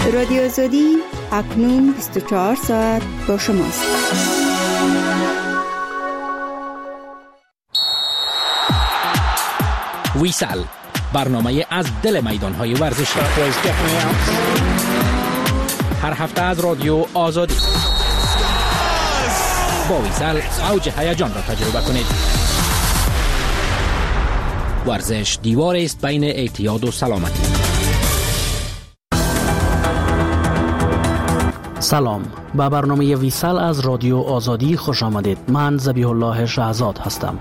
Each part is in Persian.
رادیو آزادی اکنون 24 ساعت با شماست. ویسال، برنامه از دل میدان‌های ورزشی. هر هفته از رادیو آزادی. با ویسال اوج هیجان را تجربه کنید. ورزش دیواری است بین اعتیاد و سلامتی. سلام، به برنامه ویسال از رادیو آزادی خوش آمدید. من ذبیح الله شهزاد هستم.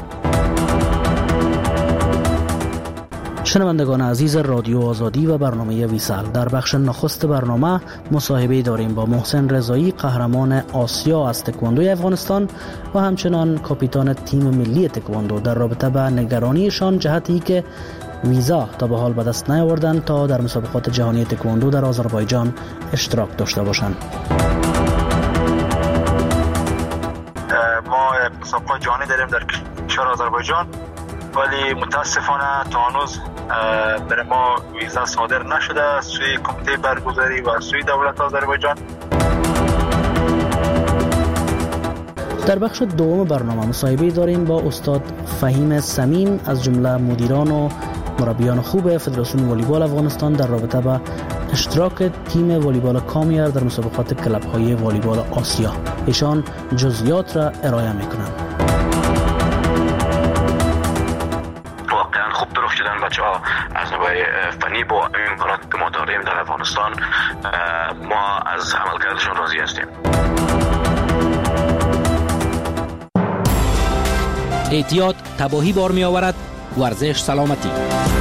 شنوندگان عزیز رادیو آزادی و برنامه ویسال، در بخش نخست برنامه مصاحبه داریم با محسن رضایی، قهرمان آسیا از تکواندوی افغانستان و همچنان کاپیتان تیم ملی تکواندو، در رابطه با نگرانیشان جهتی که ویزا تا به حال به دست نیاوردند تا در مسابقات جهانی تکواندو در آذربایجان اشتراک داشته باشند. ما مسابقات جهانی داریم در کشور آذربایجان، ولی متاسفانه تا هنوز برای ما ویزا صادر نشده از سوی کمیته برگزاری و سوی دولت آذربایجان. در بخش دوم برنامه مصاحبه داریم با استاد فهیم سمیم از جمله مدیران و مربیان خوب فدراسیون والیبال افغانستان در رابطه با اشتراک تیم والیبال کامیر در مسابقات کلب‌های والیبال آسیا. ایشان جزئیات را ارائه می‌کنند. واقعا خوب درست شدن بچه‌ها از نوع فنی با امکانات که ما داریم در افغانستان. ما از عملکردشون راضی هستیم. اعتیاد تباهی بار می آورد، ورزش سلامتی.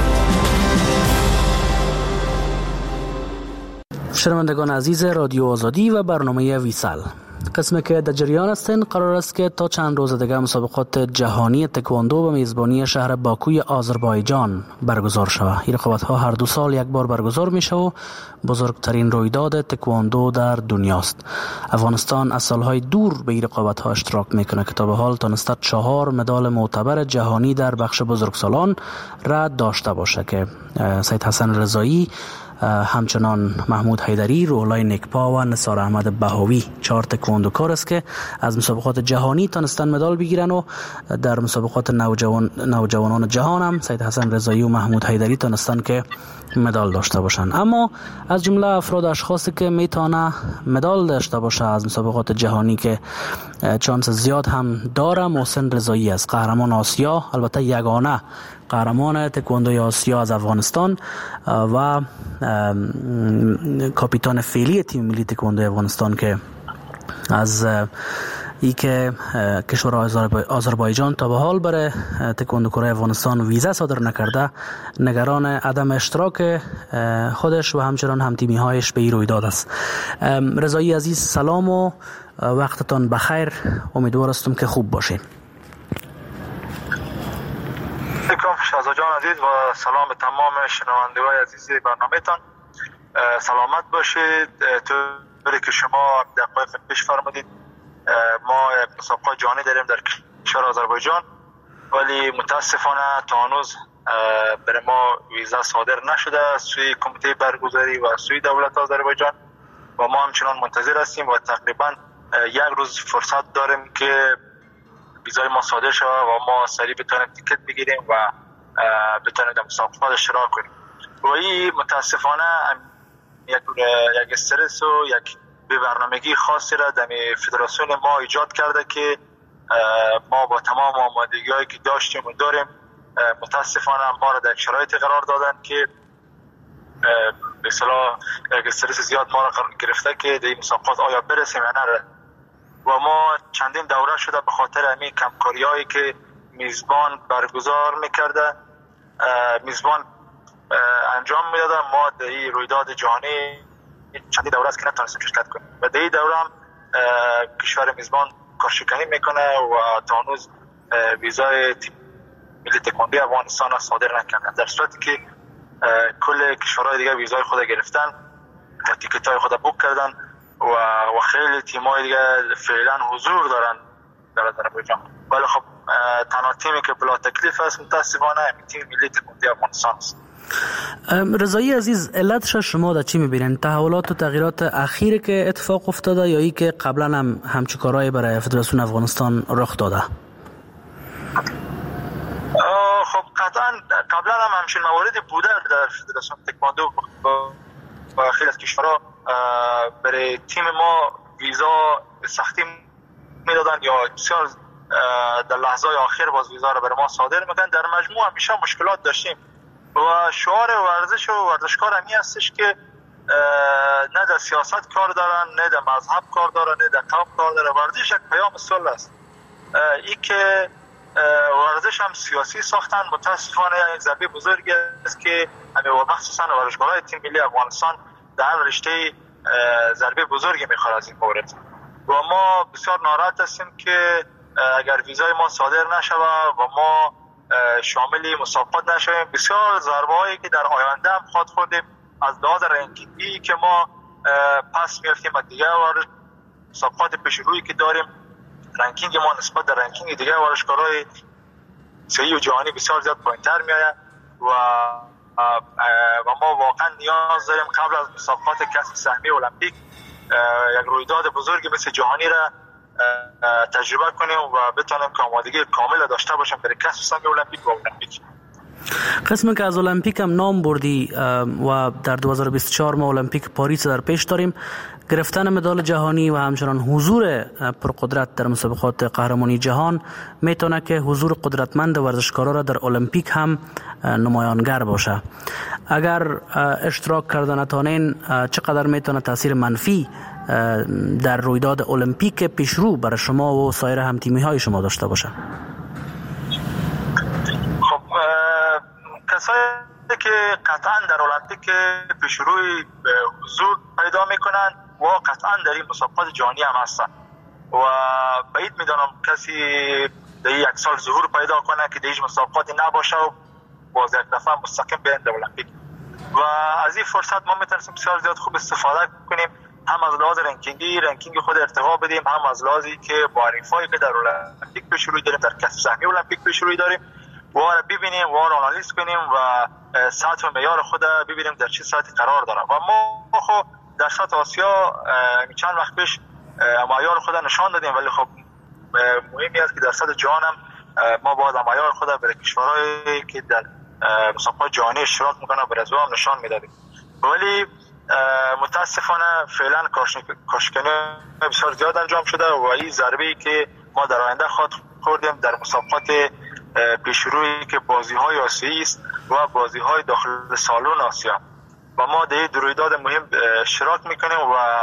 شنوندگان عزیز رادیو آزادی و برنامه ویسال، قسمی که در جریان هستند قرار است که تا چند روز دیگر مسابقات جهانی تکواندو به میزبانی شهر باکوی آذربایجان برگزار شود. این رقابت‌ها هر 2 سال یک بار برگزار میشه و بزرگترین رویداد تکواندو در دنیاست. افغانستان از سالهای دور به این رقابت‌ها اشتراک میکنه که تا به حال تونسته 4 مدال معتبر جهانی در بخش بزرگسالان را داشته باشه که سید حسن رضایی، همچنان محمود حیدری، روح‌الله نکپا و نثار احمد بهاوی 4 تکواندوکار است که از مسابقات جهانی تونستن مدال بگیرن و در مسابقات نوجوانان جهان هم سید حسن رضایی و محمود حیدری تونستن که مدال داشته باشن. اما از جمله افراد اشخاصی که میتونه مدال داشته باشه از مسابقات جهانی که چانس زیاد هم داره، محسن رضایی است، قهرمان آسیا، البته یگانه قهرمان تکواندوی آسیا از افغانستان و کاپیتان فعلی تیم ملی تکواندوی افغانستان که از ای که کشور آذربایجان تا به حال برای تکواندوکارای افغانستان ویزا صادر نکرده، نگران عدم اشتراک خودش و همچنان هم تیمی هایش به این رویداد است. رضایی عزیز، سلام و وقتتان بخیر. امیدوار هستم که خوب باشین. شهزاد جان عزیز و سلام به تمام شنوندگان عزیز برنامه‌تان. سلامت باشید. طوری که شما دقایق پیش فرمودید، ما مسابقات جهانی داریم در کشور آذربایجان، ولی متاسفانه تا هنوز برای ما ویزا صادر نشده از سوی کمیته برگزاری و سوی دولت آذربایجان و ما همچنان منتظر هستیم و تقریبا 1 روز فرصت داریم که ویزای ما صادر شود و ما سریع بتونیم تیکت بگیریم و بتونیم در مسابقات اشتراک کنیم. و این متاسفانه یک استرس و یک برنامگی خاصی را در فدراسیون ما ایجاد کرده که ما با تمام آمادگی‌هایی که داشتیم و داریم متاسفانه ما را در شرایطی قرار دادن که به اصطلاح یک استرس زیاد ما را گرفته که در این مسابقات آیا برسیم یا نه. و ما چندین دوره شده به خاطر همین کمکاری‌هایی که میزبان برگزار می‌کرده، میزبان انجام می‌داده، ما در این رویداد جهانی چندین دوره است که نتونستیم شرکت کنیم و در این دوره هم کشور میزبان کارشکنی میکنه و تا هنوز ویزای تیم ملی تکواندو افغانستان را صادر نکردن، در صورتی که کل کشورهای دیگه ویزای خود گرفتن و تیکت‌های خود بوک کردن و خیلی تیم‌های دیگه فعلا حضور دارن در آذربایجان. ولی خب تنها تیمی که بلا تکلیف است متاسفانه تیم ملی تکواندو افغانستان است. رضایی عزیز، علتش شما در چی میبینین؟ تحولات و تغییرات اخیری که اتفاق افتاده یا ای که قبلا هم همچین کارهایی برای فدراسیون افغانستان رخ داده؟ خب قطعا قبلا هم همچین مواردی بوده در فدراسیون تکواندو و خیلی از کشورها برای تیم ما ویزا به سختی میدادن یا بسیار در لحظه آخر باز ویزا رو برای ما صادر میکنن. در مجموع همیشه مشکلات داشتیم و شعار ورزش و ورزشکار همی هستش که نه در سیاست کار دارن، نه در مذهب کار دارن، نه در قوم کار دارن. ورزش یک پیام صلح است. ای که ورزش هم سیاسی ساختن متاسفانه یک ضربه بزرگی است که مخصوصا ورزشکارهای تیم ملی افغانستان در رشته ضربه بزرگی میخوره از این مورد و ما بسیار ناراحت هستیم که اگر ویزای ما صادر نشود و ما شامل مسابقات نشویم، بسیار ضربه هایی که در آینده هم خود خوردیم از لحاظ رنکینگی که ما پس میافتیم و دیگه مسابقات پیشرویی که داریم رنکینگ ما نسبت در رنکینگ دیگه ورزشکارهای صحیح و جهانی بسیار زیاد پایین‌تر میاد و ما واقعا نیاز داریم قبل از مسابقات کسب سهمیه المپیک یک رویداد بزرگی مثل جهانی را تجربه کنیم و بتونیم که آمادگی کامل داشته باشیم برای کسب سهمیه المپیک و المپیک. قسم که از المپیک هم نام بردی و در 2024 ما المپیک پاریس در پیش داریم. گرفتن مدال جهانی و همچنان حضور پرقدرت در مسابقات قهرمانی جهان میتونه که حضور قدرتمند ورزشکارا را در المپیک هم نمایانگر باشه. اگر اشتراک کردن نتونین چقدر میتونه تاثیر منفی در رویداد المپیک پیشرو برای شما و سایر همتیمی های شما داشته باشه؟ خب کسایی که قطعا در المپیک پیشروی حضور پیدا میکنن و قطعا در این مسابقات جهانی هم هستن و بعید میدانم کسی در یک سال ظهور پیدا کنه که در هیچ مسابقاتی نباشه و باز یک دفعه مستقیم بیاین در المپیک و از این فرصت ما میتونیم بسیار زیاد خوب استفاده کنیم، هم از لحاظ رنکینگ خود ارتقا بدیم، هم از لحاظی که با حریفایی که در المپیک پیشروی داریم در کسب سهمیه المپیک پیشروی داریم و ببینیم و آنالیز کنیم و سطح و معیار خود ببینیم در چه سطحی قرار داره و ما خب در سطح آسیا چند وقت پیش معیار خود نشان دادیم، ولی خب مهمی است که در سطح جهان هم ما باید معیار خود برای کشورهایی که در مسابقات جهانی اشتراک میکنن برای از هم نشان میدادیم، ولی متاسفانه فعلا کاشکنی بسیار زیاد انجام شده و این ضربه‌ای که ما در آینده خوردیم در مسابقات پیشرویی که بازی‌های آسیایی است و بازی‌های داخل سالن آسیا و ما در این رویداد مهم اشتراک میکنیم و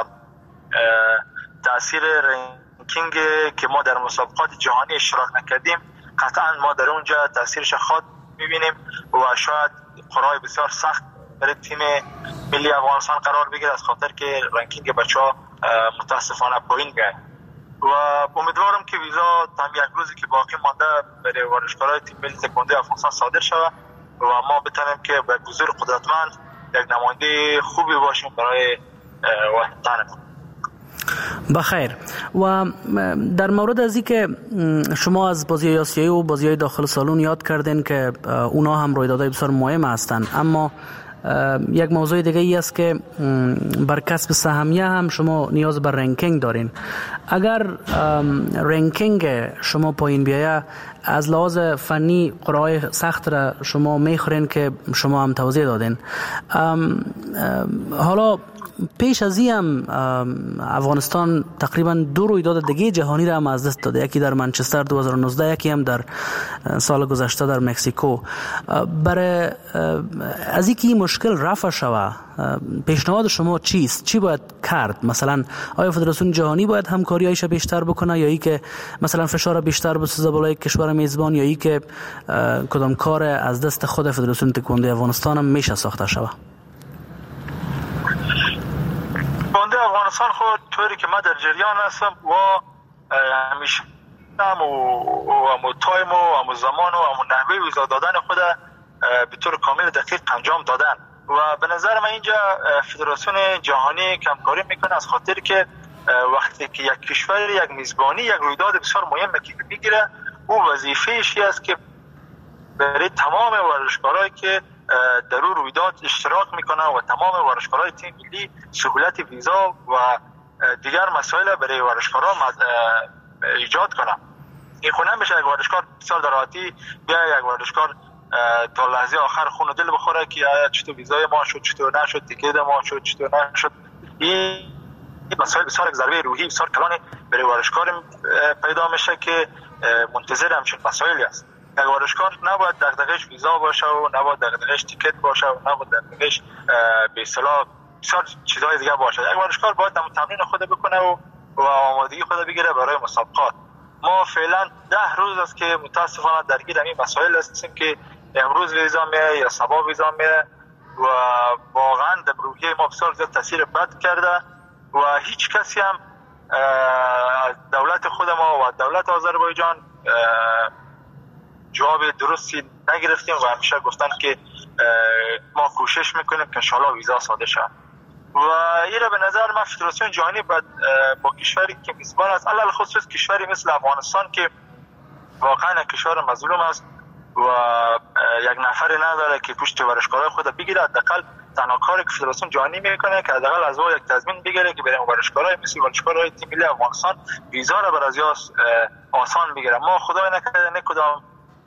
تاثیر رنکینگ که ما در مسابقات جهانی اشتراک نکردیم قطعا ما در اونجا تاثیرش خود میبینیم و شاید قرعه بسیار سخت برای تیم ملی افغانستان قرار بگیره از خاطر که رنکینگ بچه‌ها متاسفانه پایین میاد و امیدوارم که ویزا تا یک روزی که باقی مانده برای ورزشکارای تیم ملی تکواندو افغانستان صادر شود و ما بتونیم که به حضور قدرتمند یک نماینده خوبی باشیم برای وطنمون. بخیر. و در مورد از این که شما از بازی آسیایی و بازی داخل سالن یاد کردین که اونا هم رویدادهای بسیار مهم هستند، اما یک موضوع دیگه ای است که بر کسب سهمیه هم شما نیاز بر رنکینگ دارین. اگر رنکینگ شما پایین بیایه از لحاظ فنی قرعه سخت را شما میخورین که شما هم توضیح دادین. حالا پیش از این هم افغانستان تقریبا 2 رویداد دیگه جهانی را هم از دست داده، یکی در منچستر 2019، یکی هم در سال گذشته در مکزیکو. برای از اینکه این مشکل رفع شوه پیشنهاد شما چیست؟ چی باید کرد؟ مثلا آیا فدراسیون جهانی باید همکاریایش بیشتر بکنه یا ای که مثلا فشار بیشتر بسازه بالای کشور میزبان یا ای که کدام کار از دست خود فدراسیون تکواندو افغانستان هم میشه ساخته شوه؟ تکواندو افغانستان خود طوری که من در جریان هستم و همیشه و تایم و زمان و نحوه ویزا دادن خود به طور کامل دقیق انجام دادن و به نظر من اینجا فدراسیون جهانی کمکاری میکنه از خاطر که وقتی که یک کشور یک میزبانی یک رویداد بسیار مهمه که میگیره او وظیفه‌اش است که برای تمام ورزشکارایی که در اون رویداد اشتراک میکنه و تمام ورزشکارای تیم ملی سهولت ویزا و دیگر مسائل برای ورزشکارا ایجاد کنه. این خونه میشه یک ورزشکار بسیار در راحتی بیا یک ورزشکار تا لحظه آخر خون و دل بخوره که چطور ویزای ما شد، چطور نشد، تیکت ما شد، چطور نشد. این مسائل بسیار ضربه روحی بسیار کلانی برای ورزشکار پیدا میشه که منتظر همچین مسائلی است. یک ورزشکار نباید دغدغه‌اش ویزا باشه و نباید دغدغه‌اش تیکت باشه و نباید دغدغه‌اش به اصطلاح بسیار چیزهای دیگه باشه. یک ورزشکار باید تمرین خود بکنه و آمادگی خود بگیره برای مسابقات. ما فعلا 10 روز است که متاسفانه درگیر این مسائل هستیم که امروز ویزا میاد یا صبح ویزا میاد و واقعا در روحیه ما بسیار زیاد تاثیر بد کرده و هیچ کسی هم از دولت خود ما و دولت آذربایجان جواب درستی نگرفتیم و همیشه گفتن که ما کوشش میکنیم که انشاءالله ویزا صادر شود و این را به نظر من فدراسیون جهانی با کشوری که میزبان است، علل خصوص کشوری مثل افغانستان که واقعا کشور مظلوم است و یک نفری نداره که پشت ورزشکارای خود بگیره، حداقل تنها کاری که فدراسیون جهانی میکنه که حداقل از او یک تضمین بگیره که برای ورزشکارای مثل ورزشکارای تیم ملی افغانستان ویزا را بر از آسان بگیره. ما خدای نکرده نه کدام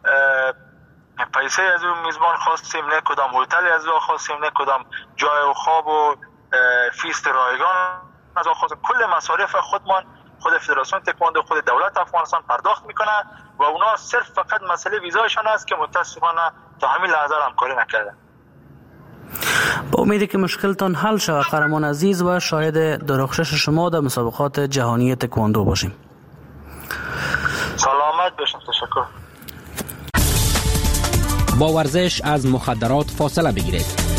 پیسه از اون میزبان خواستیم، نه کدام هتلی از او خواستیم، نه کدام جای و خواب و فیست رایگان از او خواستیم. کل مصارف خود فدراسیون تکواندو خود دولت افغانستان پرداخت میکنه و اونا صرف فقط مسئله ویزایشان است که متاسفانه تا همین لحظه همکاری نکرده. با امیدی که مشکلتان حل شود قهرمان عزیز و شاهد درخشش شما در مسابقات جهانی تکواندو باشیم. سلامت باشین. تشکر. با ورزش از مخدرات فاصله بگیرید.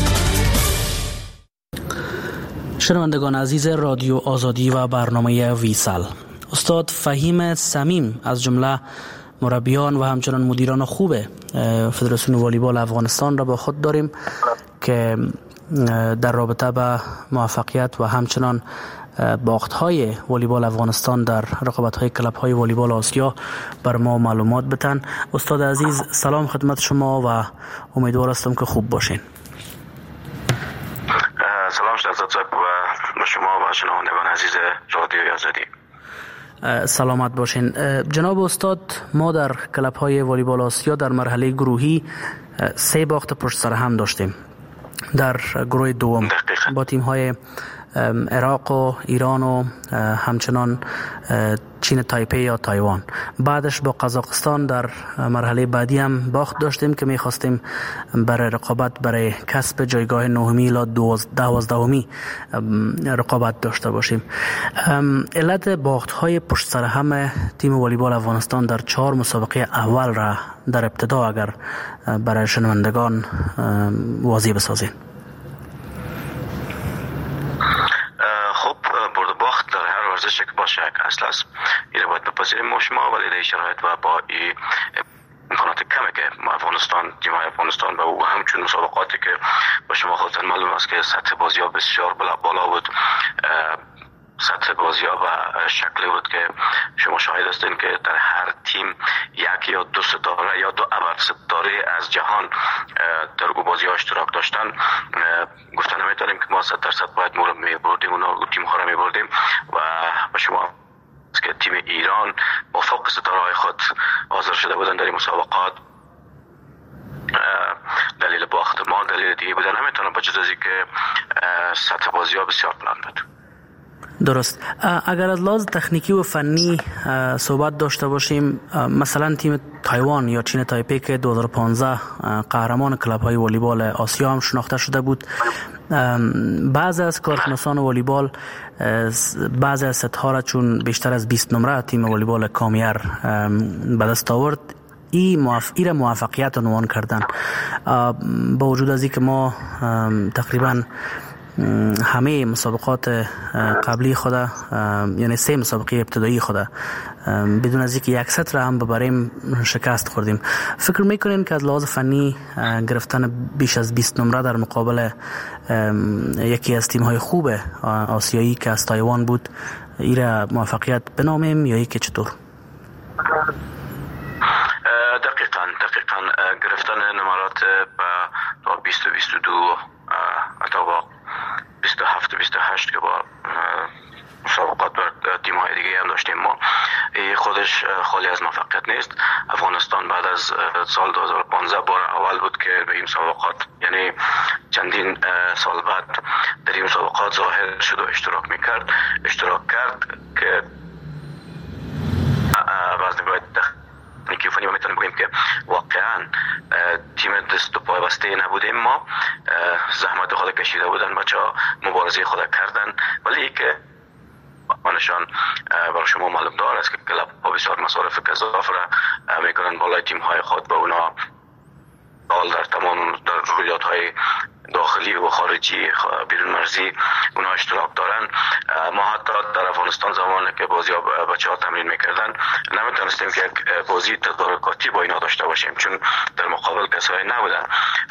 شنوندگان عزیز رادیو آزادی و برنامه ویسال، استاد فهیم صمیم از جمله مربیان و همچنان مدیران خوب فدراسیون والیبال افغانستان را با خود داریم که در رابطه با موفقیت و همچنان باخت‌های والیبال افغانستان در رقابت‌های کلب‌های والیبال آسیا بر ما معلومات بدن. استاد عزیز سلام خدمت شما و امیدوار هستم که خوب باشین. سلام شهزاد صاحب و شما و شنوندگان عزیز رادیو آزادی. سلامت باشین. جناب استاد، ما در کلب‌های والیبال آسیا در مرحله گروهی 3 باخت پشت سر هم داشتیم. در گروه دوم با تیم‌های عراق و ایران و همچنان چین تایپی یا تایوان. بعدش با قزاقستان در مرحله بعدی هم باخت داشتیم که می‌خواستیم برای رقابت برای کسب جایگاه 9 الی 12 رقابت داشته باشیم. علت باخت‌های پشت سر هم تیم والیبال افغانستان در 4 مسابقه اول را در ابتدا اگر برای شنوندگان واضح بسازین. ورزش که باشه یک اصل است، این باید بپذیریم ما شما، ولی در شرایط و با این امکانات کمی که ما افغانستان، تیم‌های افغانستان و همچون مسابقاتی که با شما خودتان معلوم است که سطح بازی‌ها بسیار بالا بود، سطح بازی‌ها و شکلی بود که شما شاهد هستین که در هر تیم یک یا 2 ستاره یا 2 ابرستاره از جهان در بازی‌ها اشتراک داشتن. گفتن نمی‌تونیم که ما 100% باید ما رو می‌بردیم، اونا تیم‌ها رو می‌بردیم و شما که تیم ایران با فوق ستاره‌های خود حاضر شده بودن در این مسابقات. دلیل باخت ما دلیل دیگه بودن نمی‌تونم با جز از اینکه سطح بازی‌ها بسیار بلند بود. درست. اگر از لحاظ تکنیکی و فنی صحبت داشته باشیم، مثلا تیم تایوان یا چین تایپی که 2015 قهرمان کلب‌های والیبال آسیا هم شناخته شده بود، بعضی از کارشناسان والیبال بعضی از ست‌ها را چون بیشتر از 20 نمره تیم والیبال کامیر به دست آورد این موفقیت عنوان کردن. با وجود از اینکه ما تقریبا همه مسابقات قبلی خود، یعنی 3 مسابقه ابتدایی خود بدون از اینکه یک ست را هم ببریم شکست خوردیم. فکر میکنین که از لحاظ فنی گرفتن بیش از 20 نمره در مقابل یکی از تیم‌های خوب آسیایی که از تایوان بود این موفقیت بنامیم یا که چطور؟ دقیقاً گرفتن نمرات 2022 حتی با 27 28 که با مسابقات بر تیم‌های دیگه هم داشتیم ما. خودش خالی از موفقیت نیست. افغانستان بعد از سال 2015 بار اول بود که به این مسابقات، یعنی چندین سال بعد در این مسابقات ظاهر شد و اشتراک کرد که بعضی باید تکنیکی و فنی میتونیم بگیم که واقعا تیم دست و پای بسته نبودیم. ما زحمت خود کشیده بودن، بچه‌ها مبارزه خود کردن، ولی که آنشان برای شما معلوم دار است که کلاب ها بسیار مصارف گزاف را میکنن بالای تیم های خود، به اونا در تمام در رویداد های داخلی و خارجی بیرون مرزی اونا اشتراک دارن. ما حتی در افغانستان زمانی که بازی بچه ها تمرین میکردن نمیتونستیم که بازی تدارکاتی با اینا داشته باشیم، چون در مقابل کسایی نبودن.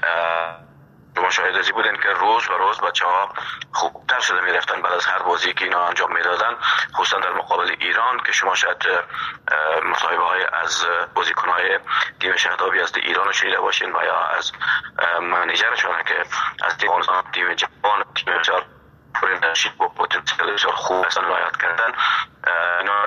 شما شاهد ازی بودن که روز به روز بچه ها خوبتر شده میرفتن بعد از هر بازی که اینا انجام میدادن، خصوصا در مقابل ایران که شما شاید مصاحبه های از بازیکن های تیم شهدابی از ایران رو شنیده باشین و یا از منیجرشون که از تیم جوان تیم بسیار پرانرژی و پتانسیل بسیار خوب اصلا رعایت کردن. اینا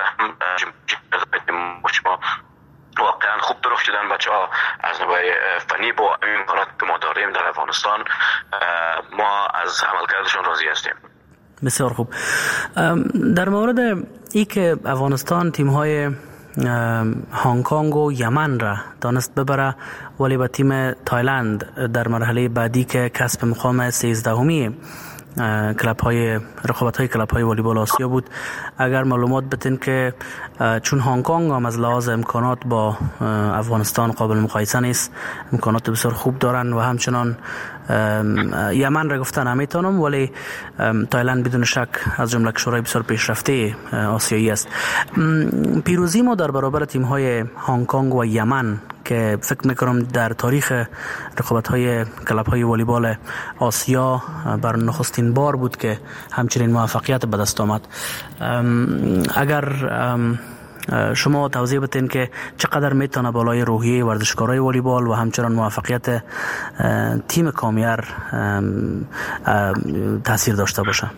هم شما واقعا خوب درست شدن بچه ها از نوع فنی با امکانات که ما داریم در افغانستان. ما از عملکردشون راضی هستیم. بسیار خوب. در مورد ای که افغانستان تیم های هنگ کنگ و یمن را دانست ببره، ولی با تیم تایلند در مرحله بعدی که کسب مقام 13می رقابت های کلاب های والیبال آسیا بود، اگر معلومات بدین که چون هنگ کنگ هم از لحاظ امکانات با افغانستان قابل مقایسه نیست، امکانات بسیار خوب دارن و همچنان یمن را گفتن نمیتونم، ولی تایلند بدون شک از جمله کشورهای بسیار پیشرفته آسیایی است. پیروزی ما در برابر تیم های هنگ کنگ و یمن که فکر میکنم در تاریخ رقابت های کلاب های والیبال آسیا بر نخستین بار بود که همچنین موفقیت به دست آمد. اگر شما توضیح بدین که چقدر میتونه بالای روحیه ورزشکارای والیبال و همچنان موفقیت تیم کامیار تاثیر داشته باشه؟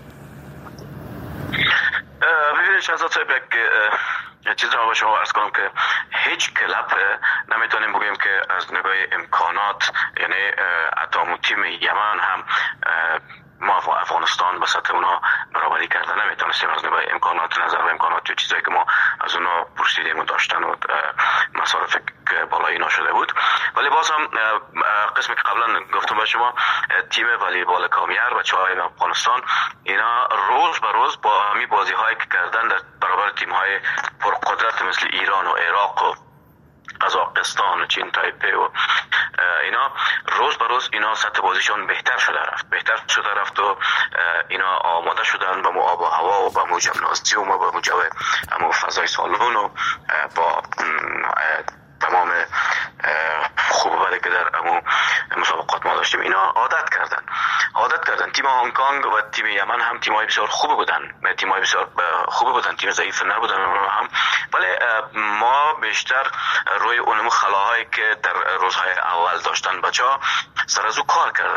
ببینید شهزاد صاحب، یک چیز رو با شما عرض کنم که هیچ کلاب نمیتونیم بگیم که از نگاه امکانات، یعنی حتی تیم یمن هم ما افغانستان به سطح اونا برابری کردن نمیتونستیم از نگاه امکانات، نظر به امکانات و چیزایی که ما از اونا پرسیدیم و داشتن و مصارف بالایی نشده بود. ولی باز هم قسمی که قبلا گفتم به شما، تیم والیبال کامیار بچه‌های افغانستان اینا روز به روز با همین بازی هایی که کردن در برابر تیم های پرقدرت مثل ایران و عراق و قزاقستان و چین تایپه و اینا، روز به روز اینا سطح بازیشون بهتر شده رفت و اینا آماده شدن با آب و هوا و با مو ژیمنازیوم و با مو فضای سالن و با تمام خوب بده که در امو مسابقات ما داشتیم. اینا عادت کردن. تیم هنگ کنگ و تیم یمن هم تیم‌های بسیار خوب بودن، تیم ضعیف نبودن هم، ولی ما بیشتر روی اونم خلاهایی که در روزهای اول داشتن بچه‌ها سر از او کار کرده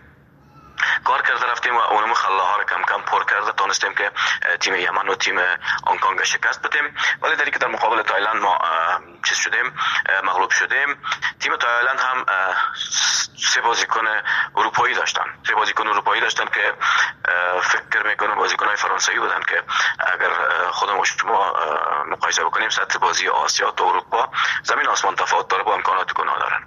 رفتیم و اونم خلاها رو کم کم پر کرده تونستیم که تیم یمن و تیم هنگ کنگ شکست بدیم. ولی در که در مقابل تایلند ما مغلوب شدیم. تیم تایلند هم سه بازیکن اروپایی داشتن که فکر میکنم بازیکن‌های فرانسوی بودن که اگر خودمون شما مقایسه بکنیم سطح بازی آسیا تا اروپا زمین آسمان تفاوت داره با امکاناتی که دارن.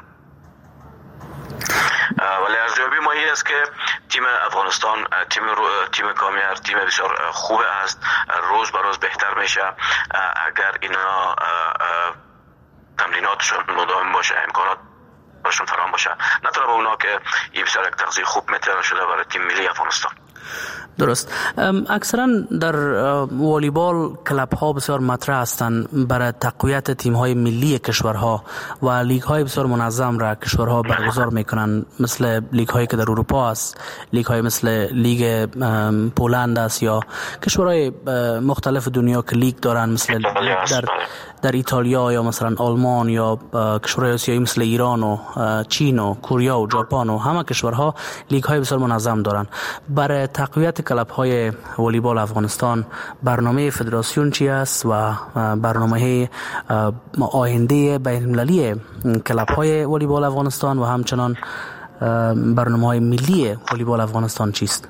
ولی ارزیابی ما این است که تیم افغانستان تیم کامیار تیم بسیار خوب است، روز به روز بهتر میشه اگر اینا تمریناتشون مداوم باشه، امکانات براشون فراهم باشه. نطور با اونا که این بسیار یک تغذیه خوب میتونه شده برای تیم ملی افغانستان. درست. اکثرا در والیبال کلاب ها بسیار مطرح هستند برای تقویت تیم های ملی کشورها و لیگ های بسیار منظم را کشورها برگزار میکنن، مثل لیگ هایی که در اروپا است، لیگ های مثل لیگ پولند است یا کشورهای مختلف دنیا که لیگ دارن، مثل در در ایتالیا یا مثلا آلمان یا کشورهای آسیایی مثل ایران و چین و کره و ژاپن و همه کشورها لیگ های بسیار منظم دارن. برای تقویت کلب های والیبال افغانستان برنامه فدراسیون چی است و برنامه آینده بین المللی کلب های والیبال افغانستان و همچنان برنامه های ملی والیبال افغانستان چیست؟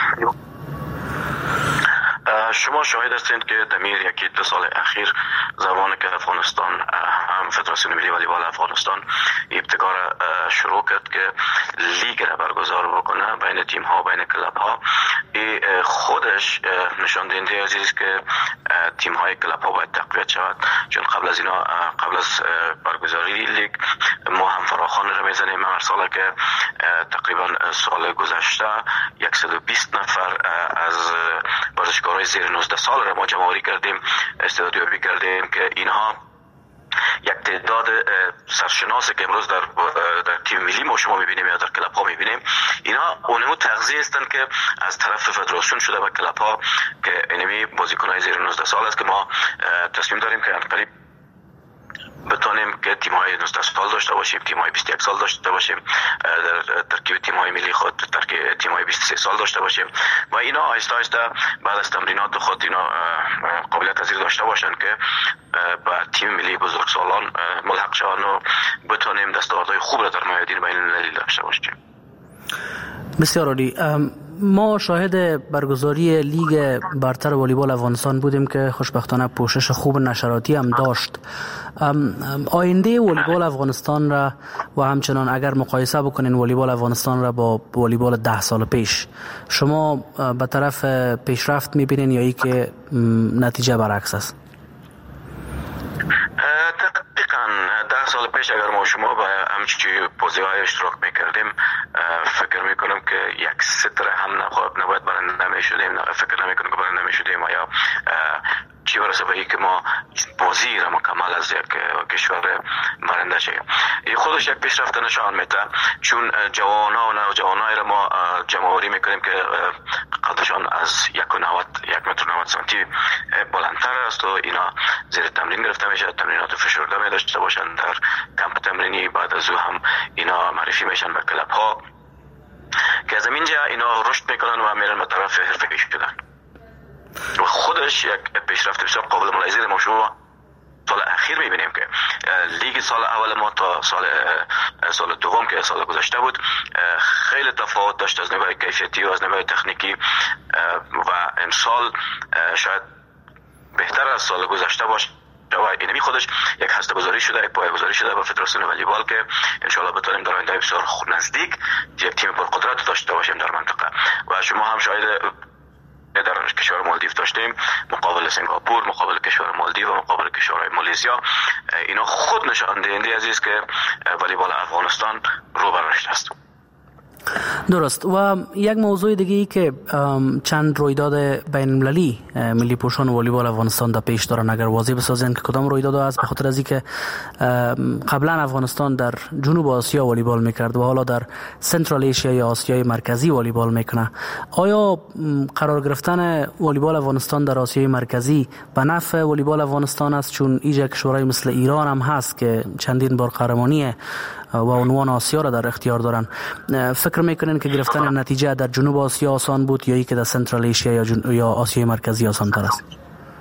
شما شاهد هستید که دمیر یکی 2 سال اخیر زمانی که افغانستان هم فدراسیون ملی والیبال افغانستان ابتکار شروع کرد که لیگ را برگزار بکنه بین تیم ها بین کلب ها، خودش نشان دهنده است که تیم های کلب ها باید تقویت شود. چون قبل از برگزاری لیگ ما هم فراخوان را میزنیم هر سال که تقریبا سال گذشته 120 نفر از ورزشکارای زیر 19 سال را ما جمع‌آوری کردیم، استعدادیابی کردیم که اینها یک تعداد سرشناس که امروز در تیم ملی ما شما میبینیم یا در کلب ها میبینیم، اینا اونمو تغذیه هستند که از طرف فدراسیون شده به کلب ها که اینمی بازیکن‌های زیر 19 سال است که ما تصمیم داریم که قریب بتونیم که تیم‌های 19 سال داشته باشیم، تیم‌های 21 سال داشته باشیم، در ترکیب تیم‌های ملی خود ترکیب تیم‌های 23 سال داشته باشیم و اینا آهسته آهسته بعد از تمرینات خود اینا قابلیت پذیر داشته باشن که با تیم ملی بزرگسالان ملحق شوند و بتونیم دستاوردهای خوب را در میادین بین المللی داشته باشیم. بسیار عالی. ما شاهد برگزاری لیگ برتر والیبال افغانستان بودیم که خوشبختانه پوشش خوب نشراتی هم داشت. آینده والیبال افغانستان را و همچنان اگر مقایسه بکنین والیبال افغانستان را با والیبال 10 سال پیش، شما به طرف پیشرفت میبینین یا ای که نتیجه برعکس است؟ دقیقاً 10 سال پیش اگر ما شما با همچی بازی‌های اشتراک میکردیم فکر میکنم که یک ستر هم نباید برنده میشدیم، فکر نمیکنم که برنده میشدیم یا چی برسه به که ما بازی را مکمل از یک کشور برنده شیم. این خودش یک پیشرفت نشان میده، چون جوانان و نوجوانان را ما جمع‌آوری میکنیم که قدشان از 1 متر 90 سانتی بلندتر است و اینا زیر تمرین گرفته میشه، تمرینات فشرده می داشته باشند در کمپ تمرینی، بعد از او هم اینا معرفی میشن به کلب ها که از اینجا اینا رشد میکنن و میرن به طرف حرفه‌ای شدن و خودش یک پیشرفت بسیار قابل ملاحظه ما شما سال اخیر میبینیم که لیگ سال اول ما تا سال دوم که سال گذشته بود خیلی تفاوت داشت از نگاه کیفیتی و از نگاه تکنیکی و امسال شاید بهتر از سال گذشته باشه و اینمی خودش یک هسته گذاری شده، یک پایه‌گذاری شده با فدراسیون والیبال که انشالله بتونیم در آینده بسیار نزدیک یک تیم پرقدرت داشته باشیم در منطقه. و شما هم شاید در کشور مالدیو داشتیم مقابل سنگاپور، مقابل کشور مالدیو و مقابل کشورهای مالزیا، اینا خود نشان دهنده است که والیبال افغانستان رو به رشد است. درست. و یک موضوع دیگه ای که چند رویداد بین المللی ملی پوشان والیبال افغانستان در پیش دارن، اگر واضح بسازن که کدام رویداد است، به خاطر از اینکه قبلا افغانستان در جنوب آسیا والیبال میکرد و حالا در سنترال آسیا یا آسیای مرکزی والیبال میکنه، آیا قرار گرفتن والیبال افغانستان در آسیای مرکزی به نفع والیبال افغانستان است؟ چون اینجا کشورهای مثل ایران هم هست که چندین بار قهرمانی و عنوان آسیا را در اختیار دارن. فکر میکنین که گرفتن نتیجه در جنوب آسیا آسان بود یا ای که در سنترال آسیا یا آسیای مرکزی آسان تر است؟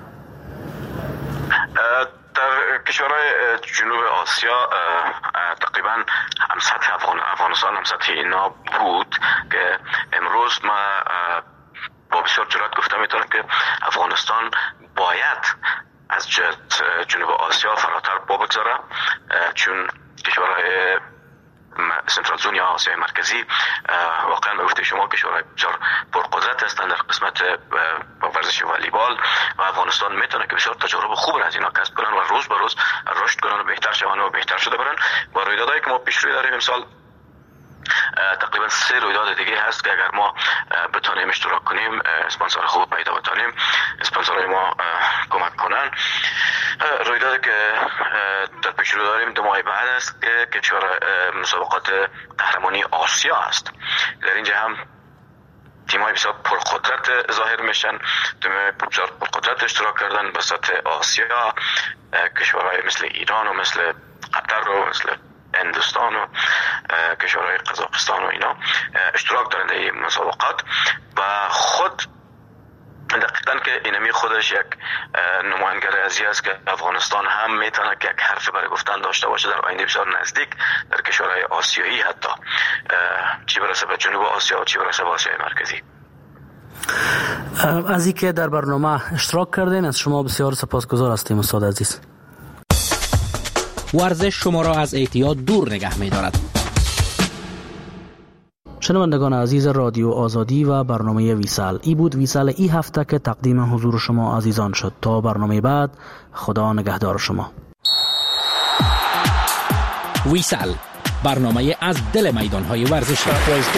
در کشورهای جنوب آسیا تقریبا هم سطح افغانستان هم سطح اینا بود که امروز ما با بسیار جرات گفته میتونم که افغانستان باید از جنوب آسیا فراتر بگذاره، چون کشورهای سنترال زون یا آسیای مرکزی واقعا به گفته شما کشورهای بسیار پرقدرت هستند در قسمت ورزش والیبال و افغانستان میتونه که بسیار تجارب خوب را از اینا کسب کنن و روز به روز رشد کنن و بهتر شوند و بهتر شده برن. با رویدادهایی که ما پیش روی داریم امسال تقریبا 3 رویداد دیگه هست که اگر ما بتونیم اشتراک کنیم، اسپانسر خوب پیدا بتونیم، اسپانسرهای ما کمک کنن. رویدادی که در پیش رو داریم 2 ماه بعد است که کشور مسابقات قهرمانی آسیا است. در اینجا هم تیم‌های بسیار پرقدرت ظاهر میشن، تیم‌های بسیار پرقدرت اشتراک کردن به سطح آسیا، کشورهای مثل ایران و مثل قطر و مثل هندوستان و کشورهای قزاقستان و اینا اشتراک دارن در این مسابقات و خود دقیقاً که اینمی خودش یک نمایانگر ازی است که افغانستان هم میتونه که یک حرف برای گفتن داشته باشه در آینده بسیار نزدیک در کشورهای آسیایی، حتی چی برسه به جنوب آسیا و چی برسه به آسیای مرکزی. از اینکه در برنامه اشتراک کردین از شما بسیار سپاسگزار هستیم استاد عزیز. ورزش شما را از اعتیاد دور نگه می‌دارد. شنوندگان عزیز رادیو آزادی و برنامه ویسال، ای بود ویسال ای هفته که تقدیم حضور شما عزیزان شد. تا برنامه بعد، خدا نگهدار شما. ویسال، برنامه از دل میدان‌های ورزشی،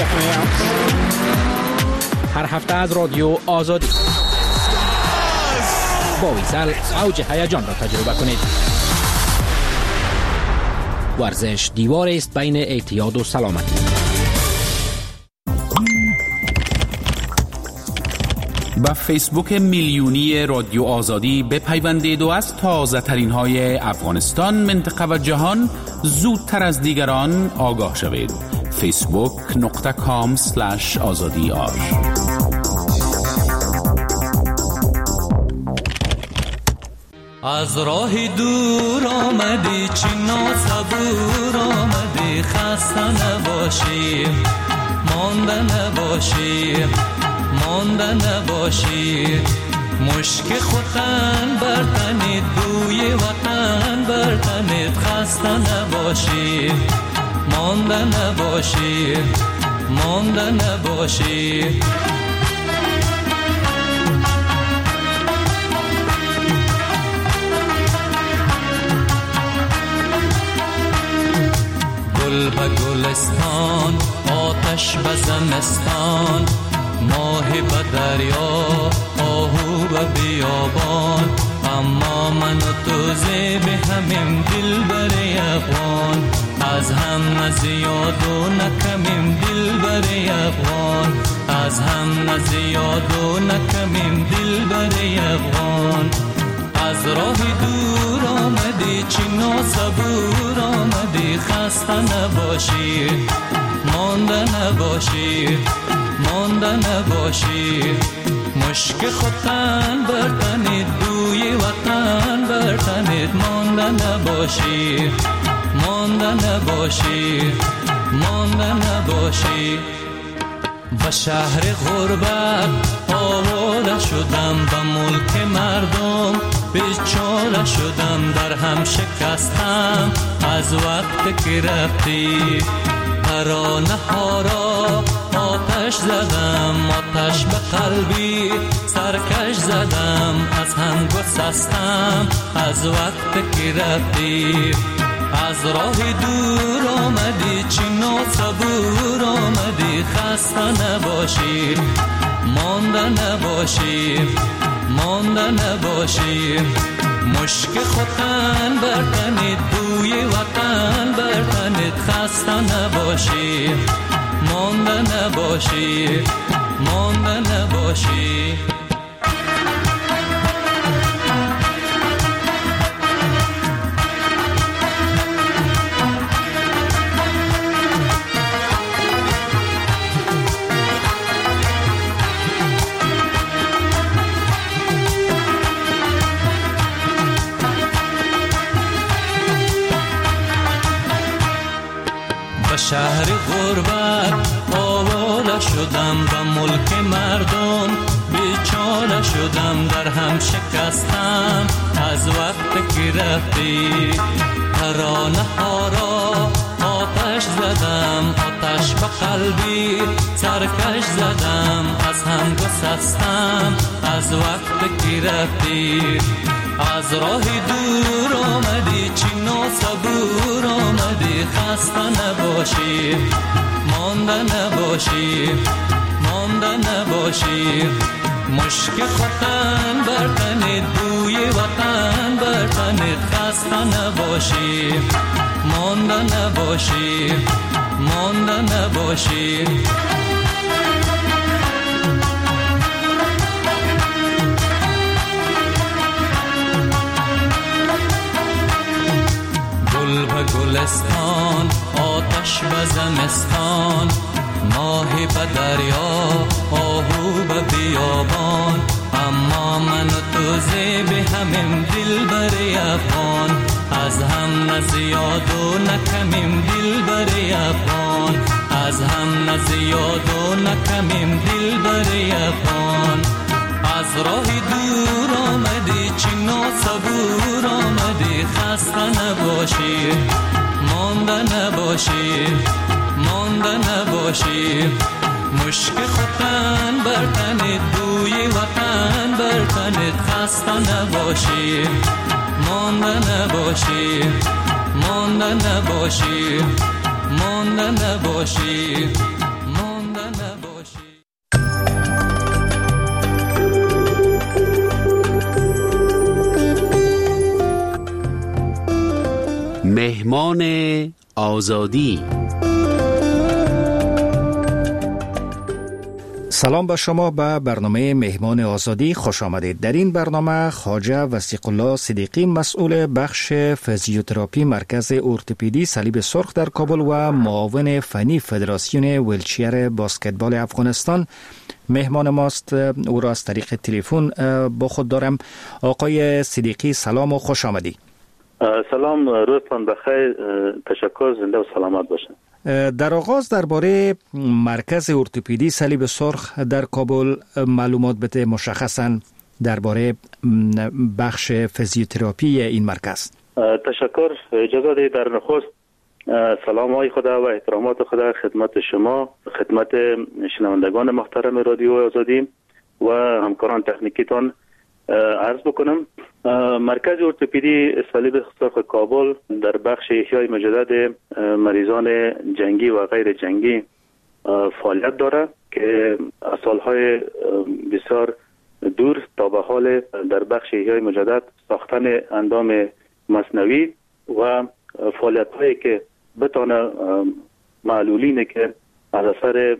هر هفته از رادیو آزادی. با ویسال اوج هیجان را تجربه کنید. ورزش دیوار است بین اعتیاد و سلامتی. با فیسبوک میلیونی رادیو آزادی بپیوندید و از تازه ترین های افغانستان، منطقه و جهان زودتر از دیگران آگاه شوید. facebook.com/azadi.ar. از راه دور آمدی چنا صبور آمدی، خسته نباشی مانده نباشی مانده نباشی، مشک خوتن برتنید بوی وطن برتنید، خسته نباشی مانده نباشی مانده نباشی. گل به گلستان، آتش به زمستان، ماه به دریا، آهو به بیابان، اما من و تو زیب همیم دل بر افغان، از هم نزیاد و نکمیم دل بر افغان، از هم نزیاد و نکمیم دل بر افغان. از راه دور آمدی چنا صبور آمدی، خسته نباشی مانده نباشی مانده نباشی، مشک خوتن برتنید بوی وطن برتنید، مانده نباشی مانده نباشی مانده نباشی. به شهر غربت آواره شدم، به ملک مردم بیچاره شدم، در هم شکستم از وقت که رفتی. ترانه ها را آتش زدم، آتش به قلبی سرکش زدم، از هم گسستم از وقت که رفتی. از راه دور آمدی چنا صبور آمدی، خسته نباشی مانده نباشی مانده نباشی، مشک خوتن برتنید بوی وطن برتنید، خسته نباشی مانده نباشی مانده نباشی. به شهر غربت آواره شدم، به ملک مردم بیچاره شدم، در هم شکستم از وقت که رفتی. ترانه ها را آتش زدم، آتش به قلبی سرکش زدم، از هم گسستم از وقت که رفتی. از راه دور آمدی چنا صبور آمدی، خسته نباشی مانده نباشی مانده نباشی، مشک خوتن برتنید بوی وطن برتنید، خسته نباشی مانده نباشی مانده نباشی. و دریا، آهو به بیابان، اما من و تو زیب همیم دل بر افغان. از هم نزیاد و نکمیم دل بر افغان، از هم نزیاد و نکمیم دل بر افغان. از راه دور آمدی چنا صبور آمدی، خسته نباشی مانده نباشی مانده نباشی. مشک خوتن بر تنت بوی وطن بر تنت، خسته نباشی مانده نباشی مانده نباشی مانده نباشی مانده نباشی. مهمان آزادی. سلام به شما به برنامه مهمان آزادی خوش آمدید. در این برنامه خواجه وثیق الله صدیقی مسئول بخش فیزیوتراپی مرکز ارتوپدی صلیب سرخ در کابل و معاون فنی فدراسیون ویلچیر بسکتبال افغانستان مهمان ماست. او را از طریق تلفن با خود دارم. آقای صدیقی سلام و خوش آمدید. سلام، روزتان بخیر، تشکر، زنده و سلامت باشید. در آغاز درباره مرکز ارتوپدی صلیب سرخ در کابل معلومات بده، مشخصاً درباره بخش فیزیوتراپی این مرکز. تشکر. اجازه دهید در نخست سلام های خدا و احترامات خدا خدمت شما، خدمت شنوندگان محترم رادیو آزادی و همکاران تکنیکیتان عرض بکنم. مرکز ارتوپدی صلیب سرخ کابل در بخش احیای مجدد مریضان جنگی و غیر جنگی فعالیت دارد که از سالهای بسیار دور تا به حال در بخش احیای مجدد ساختن اندام مصنوعی و فعالیت هایی که بتانه معلولینه که از اثر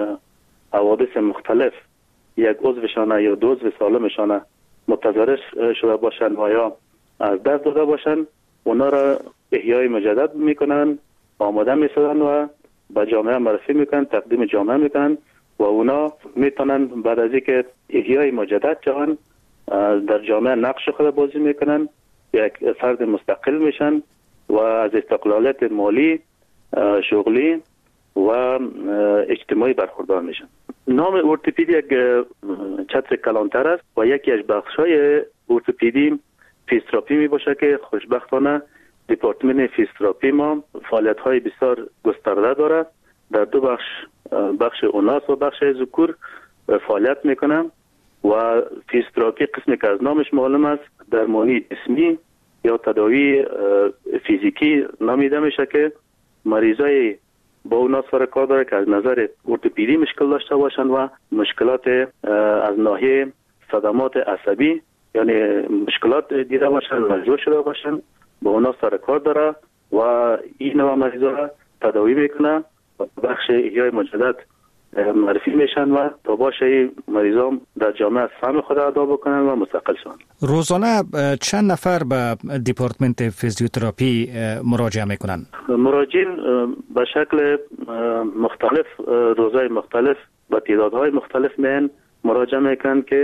حوادث مختلف یک عضوشانه یا دو عضو سالمشانه متضرر شده باشند و یا از دست داده باشند، اونا را احیای مجدد میکنن، آماده میسازن و به جامعه معرفی میکنن، تقدیم جامعه میکنن و اونا میتونن بعد از اینکه احیای مجدد شوند در جامعه نقش خود بازی میکنن، یک فرد مستقل میشن و از استقلالیت مالی، شغلی و اجتماعی برخوردار میشن. نام ارتوپدی یک چتر کلانتر است و یکی از بخش‌های ارتوپدی فیزیوتراپی می باشه که خوشبختانه دپارتمان فیزیوتراپی ما فعالیت‌های بسیار گسترده داره. در دو بخش اوناس و بخش ذکور فعالیت میکنه و فیزیوتراپی قسمی که از نامش معلوم است درمانی جسمی یا تداوی فیزیکی نامیده میشه که مریضای با اوناس سر کار داره که از نظر ارتوپدی مشکل داشته باشند و مشکلات از ناحیه صدمات عصبی یعنی مشکلات دیده باشند، مجروح شده باشند، با اوناس سر کار داره و این نوع مریضا را تداوی میکنه و بخش احیای مجدد معرفی میشن و تا باشه مریضان در جامعه سهم خود ادا بکنن و مستقل شن. روزانه چند نفر به دپارتمنت فیزیوتراپی مراجعه میکنن؟ مراجعین به شکل مختلف، روزهای مختلف و تعدادهای مختلف میان مراجعه میکنن که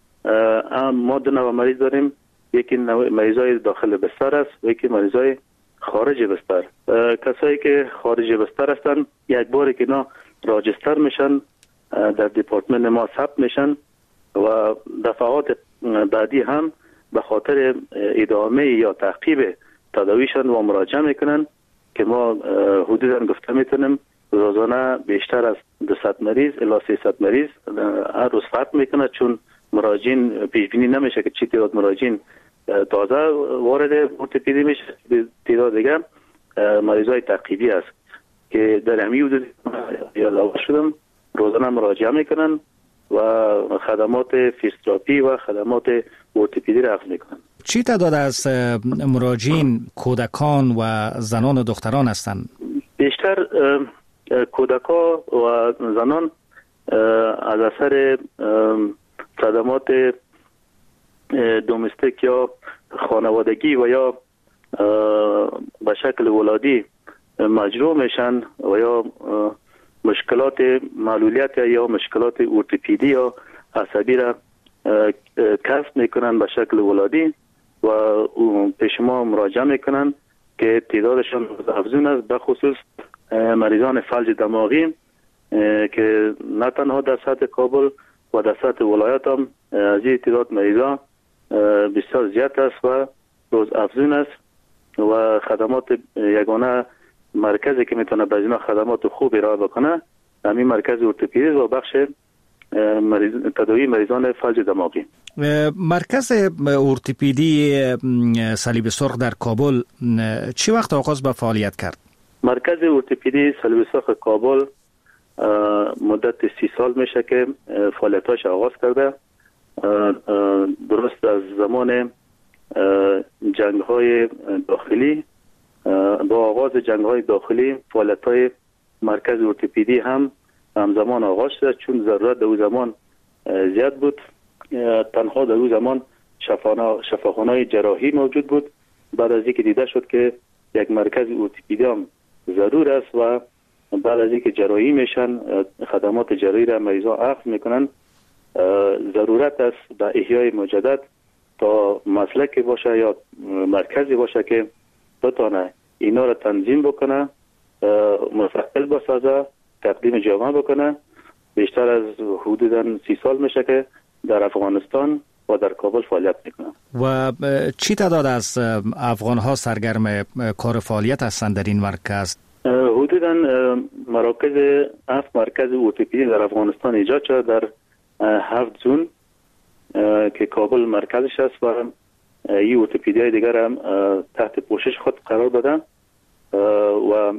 ما دو نوع مریض داریم. یکی مریضای داخل بستر است و یکی مریضای خارج بستر. کسایی که خارج بستر هستن یک باری که اینا راجستر میشن در دپارتمان ما ثبت میشن و دفعات بعدی هم به خاطر ادامه یا تعقیب تداویشان و مراجعه میکنن که ما حدودا گفته میتونیم روزانه بیشتر از 200 مریض الی 300 مریض هر روز ثبت میکنه، چون مراجعین پیش بینی نمیشه که چی تعداد مراجعین تازه وارد ارتوپدی میشه. تعداد دیگه مریضای تعقیبی است که در همین حدود علاوه شدم روزانه مراجعه میکنن و خدمات فیزیوتراپی و خدمات ارتوپدی را اخذ میکنن. چی تعداد از مراجعین کودکان و زنان و دختران هستند؟ بیشتر کودکان و زنان از اثر صدمات دومستیک یا خانوادگی و یا به شکل ولادی مجروح میشن و یا مشکلات معلولیت یا مشکلات ارتوپدی یا عصبی را کسب میکنن به شکل ولادی و پیش ما مراجعه میکنن که تعدادشان افزون است، به خصوص مریضان فلج دماغی که نه تنها در سطح کابل و در سطح ولایت هم از این تعداد مریضان بسیار زیاد است و روز افزون است و خدمات یگانه مرکزی که میتونه به اینا خدمات خوب ارائه بکنه همین مرکز ارتوپدی و بخش تداوی مریضان فلج دماغی. مرکز ارتوپدی صلیب سرخ در کابل چی وقت آغاز به فعالیت کرد؟ مرکز ارتوپدی صلیب سرخ کابل مدت 30 سال میشه که فعالیتاش آغاز کرده. درست از زمان جنگ‌های داخلی، با آغاز جنگ‌های داخلی فعالیت‌های مرکز ارتوپدی هم همزمان آغاز شد، چون ضرورت در اون زمان زیاد بود. تنها در اون زمان شفاخانه‌های جراحی موجود بود. بعد از اینکه دیده شد که یک مرکز ارتوپدی هم ضرور است و بعد از اینکه جراحی میشن خدمات جراحی را مریضان اخذ میکنن، ضرورت است به احیای مجدد تا مسلکی باشه یا مرکزی باشه که بتونه اینا را تنظیم بکنه، مستقل بسازه، تقدیم جامعه بکنه. بیشتر از حدوداً 30 سال میشه که در افغانستان و در کابل فعالیت میکنه. و چی تعداد از افغان ها سرگرم کار فعالیت هستند در این مرکز؟ حدوداً مراکز 7 مرکز ارتوپدی در افغانستان ایجاد شده در 7 زون که کابل مرکزش است و این ارتوپدی های دیگر هم تحت پوشش خود قرار دادن و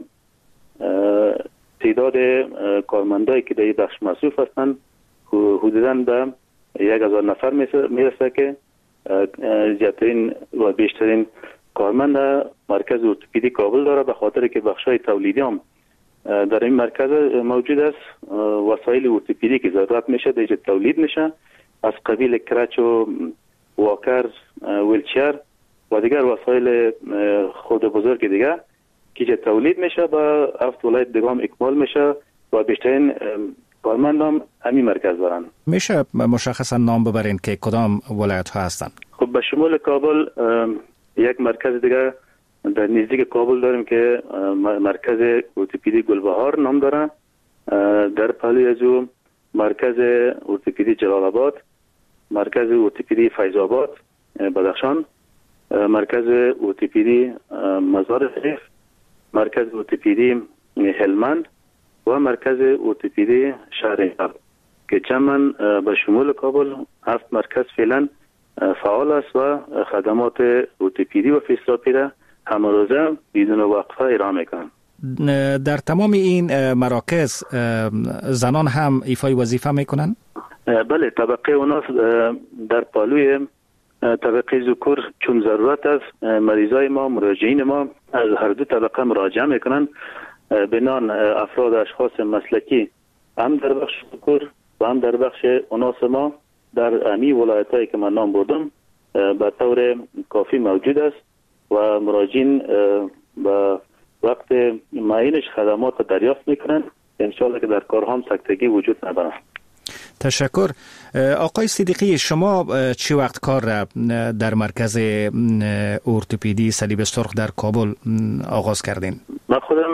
تعداد کارمندایی که در این بخش مصروف هستند حدوداً به 1000 نفر میرسه که زیادترین و بیشترین کارمند مرکز ارتوپدی کابل داره، به خاطر که بخشای تولیدی هم در این مرکز موجود است. وسایل ارتوپدی که ضرورت میشه در تولید میشه، از قبیل کرچ و واکر، ویلچر و دیگر وسایل خود بزرگ دیگه که تولید میشه با 7 ولایت دیگه هم اکمال میشه و بیشترین کارمند هم همین مرکز دارن. میشه مشخصا نام ببرین که کدام ولایت ها هستن؟ خب به شمول کابل یک مرکز دیگه در نزدیک کابل داریم که مرکز ارتوپدی گلبهار نام داره. در پهلوی از او مرکز ارتوپدی جلال آباد، مرکز ارتوپدی فیض آباد بدخشان، مرکز ارتوپدی مزار شریف، مرکز ارتوپدی هلمند و مرکز ارتوپدی شهریار که جمعاً به شمول کابل 7 مرکز فعلا فعال است و خدمات ارتوپدی و فیزیوتراپی را همه روزه بدون وقفه ارائه میکنند. در تمام این مراکز زنان هم ایفای وظیفه میکنند؟ بله، طبقه اوناس در پالوی طبقه ذکور چون ضرورت است، مریضای ما، مراجعین ما از هر دو طبقه مراجعه میکنند. بنان افراد اشخاص مسلکی هم در بخش ذکور و هم در بخش اوناس ما در امی ولایتایی که من نام بردم به طور کافی موجود است و مراجعین به وقت معینش خدمات دریافت میکنند. انشاءالله که در کارها هم سکتگی وجود ندارد. تشکر. آقای صدیقی، شما چی وقت کار را در مرکز ارتوپدی صلیب سرخ در کابل آغاز کردین؟ من خودم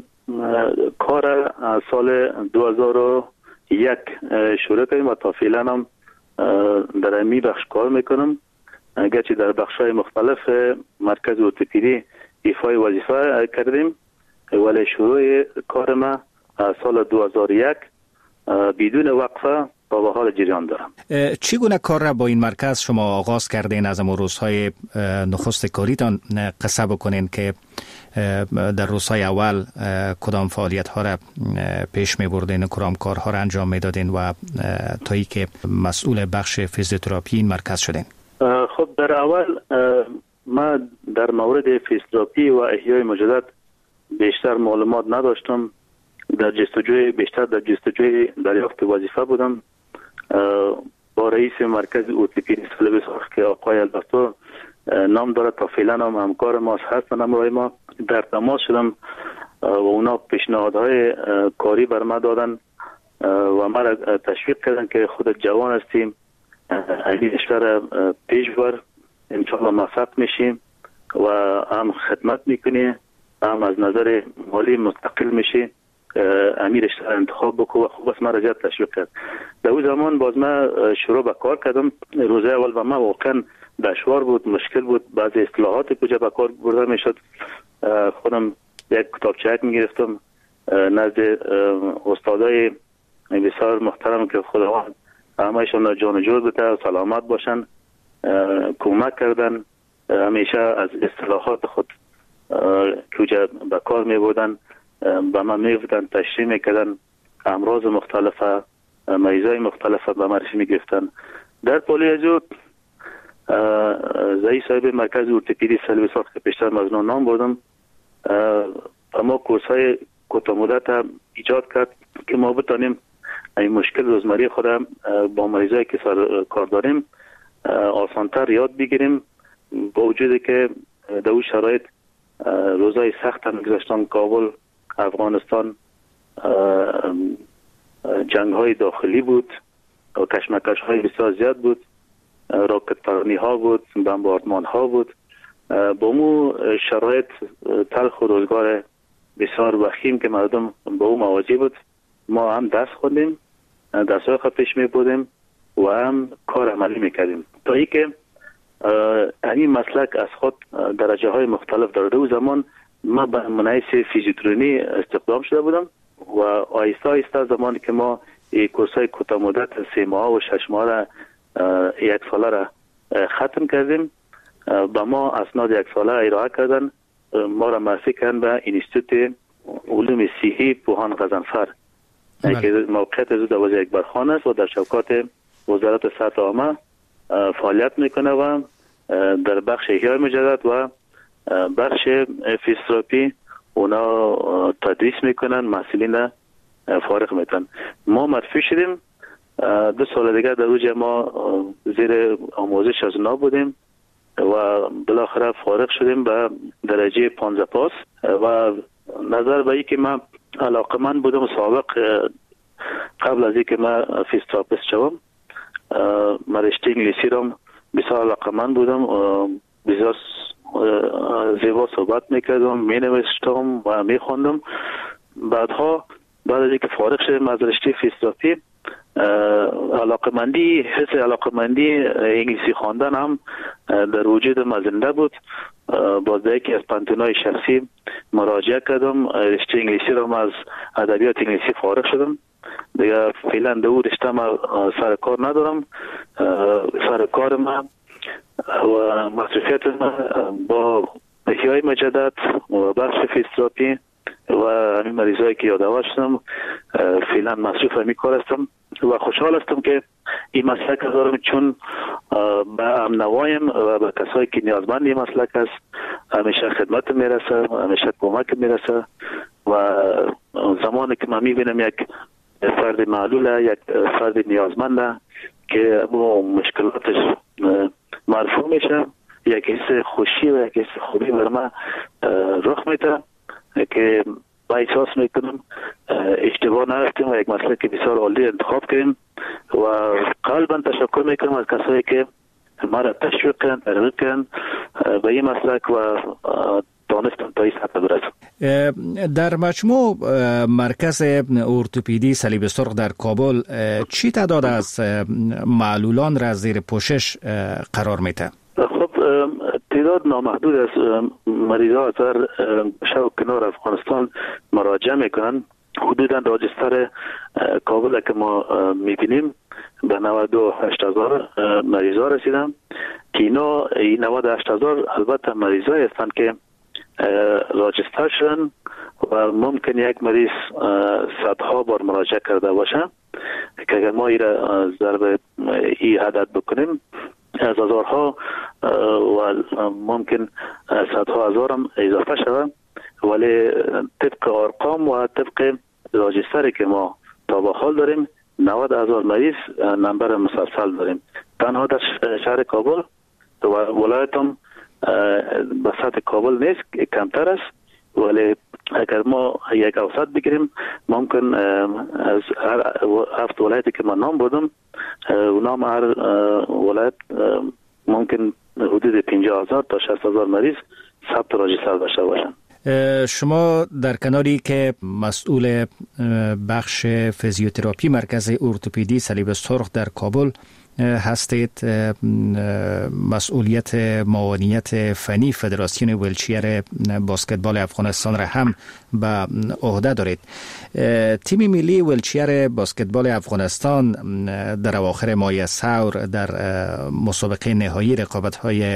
کار از سال 2001 شروع کردیم و تا فعلا هم در امی بخش کار میکنم. گرچه در بخش‌های مختلف مرکز ارتوپدی ایفای وظیفه کردیم، ولی شروع کار ما از سال 2001 بدون وقفه با به حال جریان دارم. چگونه کار را با این مرکز شما آغاز کردین؟ از امروز روزهای نخست کاریتان قصه بکنین که در روزهای اول کدام فعالیت ها را پیش می بردین، کدام کارها را انجام می دادین و تا ای که مسئول بخش فیزیوتراپی این مرکز شدین؟ خب در اول ما در مورد فیزیوتراپی و احیای مجدد بیشتر معلومات نداشتم. در جستجوی دریافت وظیفه بودم. با رئیس مرکز ارتوپدی صلیب سرخ که آقای البرتو نام داره، تا فعلا هم همکار ما هست، همراه ما در تماس شدم و اونا پیشنهادهای کاری بر ما دادن و ما را تشویق کردن که خود جوان هستیم، این اشتر پیش بر انشاءالله موفق میشیم و هم خدمت میکنی، هم از نظر مالی مستقل میشی، امیر اشتر انتخاب بکو و خوب است. ما را زیاد تشویق کرد. در اون زمان باز ما شروع به کار کردم. روزه اول و ما واقعا دشوار بود، مشکل بود، بعضی اصلاحات کجا به کار برده میشد. خودم یک کتابچه میگرفتم نزد استادای بسیار محترم که خداوند همهشون جان و جور بده، سلامت باشن، کمک کردن. همیشه از اصلاحات خود کجا به کار می بودن به من می بودن، تشریح میکردن، امراض مختلفه، مریضای مختلفه به معرفی میگرفتن. در پولیوزو زایی صاحب مرکز ارتوپدی صلیب سرخ که پیشتر مزنون نام بردم، اما کورس های کوتاه مدت ایجاد کرد که ما بتانیم این مشکل روزمره خود با مریضایی که سر کار داریم آسانتر یاد بگیریم، با وجودی که در اون شرایط روزای سخت هم گذشتن. کابل، افغانستان، جنگ های داخلی بود و کشمکش های بسیار زیاد بود، راکت پرانی ها بود، بمباردمان ها بود. با مو شرایط تلخ و روزگار بسیار وخیم که مردم با او مواجه بود، ما هم درس خوندیم، درس‌های خود پیش می بودیم و هم کار عملی میکردیم تا ای که این مسلک از خود درجه های مختلف دارد. او زمان ما به منحیث فیزیوترونی استخدام شده بودم و آیسته آیسته زمانی که ما کورس های کوتاه مدت 3 ماه و 6 ماه را 1 ساله را ختم کردیم. با ما اسناد 1 ساله ارائه کردن، ما را معرفی کردن به انستیتوت علوم صحی پوهان غضنفر که موقعیت از دوازه یک برخان است و در شوکات وزارت صحت عامه فعالیت میکنه و در بخش احیای مجدد و بخش فیزیوتراپی اونا تدریس میکنن، محصلین فارغ میتن. ما معرفی شدیم 2 سال دیگه در اوج ما زیر آموزش از اونا بودیم و بالاخره فارغ شدیم به درجه 15 پاس و نظر به ای که من علاقمند بودم سابق قبل از اینکه من فیزیوتراپیست شوم، من رشته انگلیسی را بسیار علاقمند بودم، بسیار زیبا صحبت میکردم، مینوشتم و میخوندم. بعد از اینکه فارغ شدم از رشته فیزیوتراپی، حس علاقمندی انگلیسی خواندن هم در وجود ما زنده بود. باز در یکی از پانتونای شخصی مراجعه کردم، رشته انگلیسی را از ادبیات انگلیسی فارغ شدم. دیگه فعلا در اون رشته ما سر کار ندارم. سر کار ما و مصرفیت ما با احیای مجدد و بخش فیزیوتراپی و همین مریضایی که یادآور شدم فعلا مصروف همین کار هستم و خوشحال هستم که این مسلک دارم، چون به امنوایم و به کسایی که نیازمند این مسلک است همیشه خدمت میرسه، همیشه کمک میرسه و زمانی که من میبینم یک فرد معلول، یک فرد نیازمند که با مشکلاتش مرفوع میشه، یک حس خوشی و یک حس خوبی بر من رخ میده که با احساس میکنم اشتباه نرفتیم و یک مسئله که بسیار عالی انتخاب کردیم و قلبا تشکر میکنم از کسایی که ما را تشویق کردن، ترغیب کردن به این مسلک و دانستم تا این سطح برسم. در مجموع مرکز ارتوپدی صلیب سرخ در کابل چی تعداد از معلولان را زیر پوشش قرار میده؟ خب تعداد نامحدود از مریضا از شو کنار افغانستان مراجعه میکنن. حدودا راجستر کابل که ما میبینیم به 98,000 مریضا رسیدن که اینا 98,000 البته مریضایی هستند که راجستر شدن و ممکن یک مریض صدها بار مراجعه کرده باشه که اگر ما ایره ضرب ای عدد بکنیم از هزارها و ممکن صدها هزار هم اضافه شود، ولی طبق ارقام و طبق راجستری که ما تا به حال داریم 90,000 مریض نمبر مسلسل داریم. تنها در شهر کابل و ولایت هم به سطح کابل نیست، کمتر است ولی اگر ما یک اوسط بگیریم ممکن از هر 7 ولایتی که من نام بردم و نام هر ولایت ممکن حدود 50,000 تا 60,000 مریض ثبت راجستر داشته باشند. شما در کناری که مسئول بخش فیزیوتراپی مرکز ارتوپدی صلیب سرخ در کابل هستید، مسئولیت معاونیت فنی فدراسیون ویلچیر باسکتبال افغانستان را هم به عهده دارید. تیم ملی ویلچیر باسکتبال افغانستان در اواخر ماه ثور در مسابقه نهایی رقابت‌های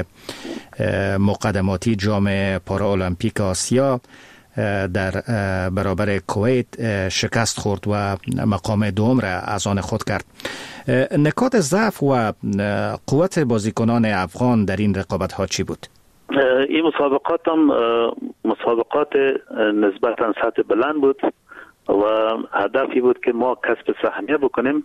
مقدماتی جام پارالمپیک آسیا در برابر کویت شکست خورد و مقام دوم را از آن خود کرد. نکات ضعف و قوت بازیکنان افغان در این رقابت ها چی بود؟ این مسابقات هم مسابقات نسبتا سطح بلند بود و هدفی بود که ما کسب سهمیه بکنیم،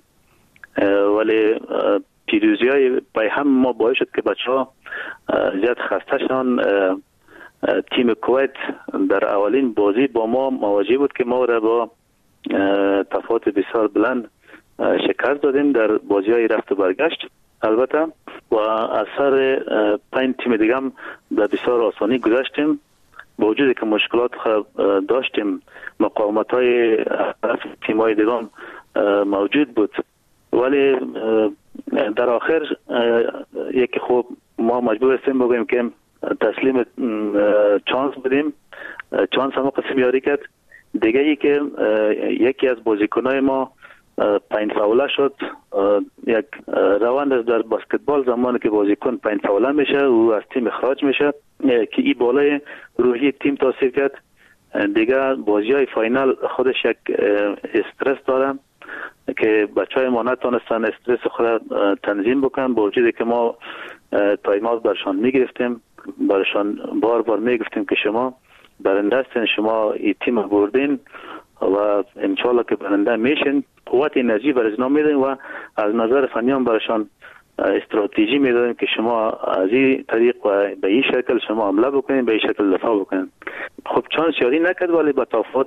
ولی پیروزی های پای هم ما باعث شد که بچه ها زیاد خسته شدن. تیم کویت در اولین بازی با ما مواجه بود که ما را با تفاوت بسیار بلند شکست دادیم در بازی های رفت و برگشت البته، و از سر 5 تیم دیگه هم در بسیار آسانی گذشتیم. با وجودی که مشکلات داشتیم، مقاومت های تیم های دیگه هم موجود بود، ولی در آخر یکی خوب ما مجبور هستیم بگوییم که تسلیم چانس بدیم. چانس هم قسم یاری کرد. دیگه ای که یکی از بازیکنای ما 5 فاوله شد. یک روند در بسکتبال زمانی که بازیکن 5 فاوله میشه و از تیم اخراج میشه که این بالای روحی تیم تاثیر کرد. دیگه بازی های فاینال خودش یک استرس داره که بچه های ما نتونستن استرس خود تنظیم بکنن، با وجودی که ما تایم اوت برشان میگرفتیم، برشان بار بار میگفتیم که شما برنده هستین، شما این تیم بردین و انشالله که برنده میشین. قوت انرژی بر ازنا میدین و از نظر فنی هم برشان استراتژی میدادیم که شما از این طریق و به این شکل شما حمله بکنین، به این شکل دفاع بکنین. خب چانس یاری نکرد، ولی با تفاوت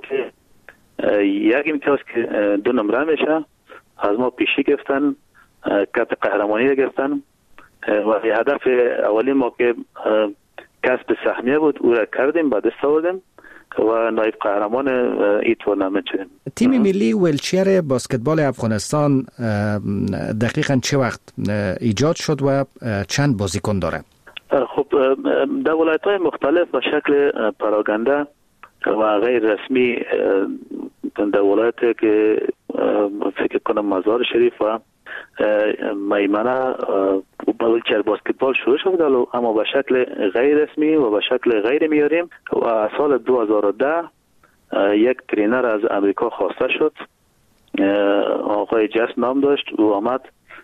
یک امتیاز که 2 نمره میشه از ما پیشی گرفتن، کپ قهرمانی گرفتن و هدف اولی ما که کسب سهمیه بود او را کردیم، بعد دست آوردیم و نایب قهرمان این تورنمنت شدیم. تیم ملی ویلچیر باسکتبال افغانستان دقیقاً چه وقت ایجاد شد و چند بازیکن داره؟ خب در ولایت‌های مختلف به شکل پراگنده و غیر رسمی در ولایت که فکر کنم مزار شریف و میمنه ویلچیر باسکتبال شروع شد، اما به شکل غیر رسمی و به شکل غیر معیاری. و سال 2010 یک ترینر از امریکا خواسته شد، آقای جس نام داشت، و آمد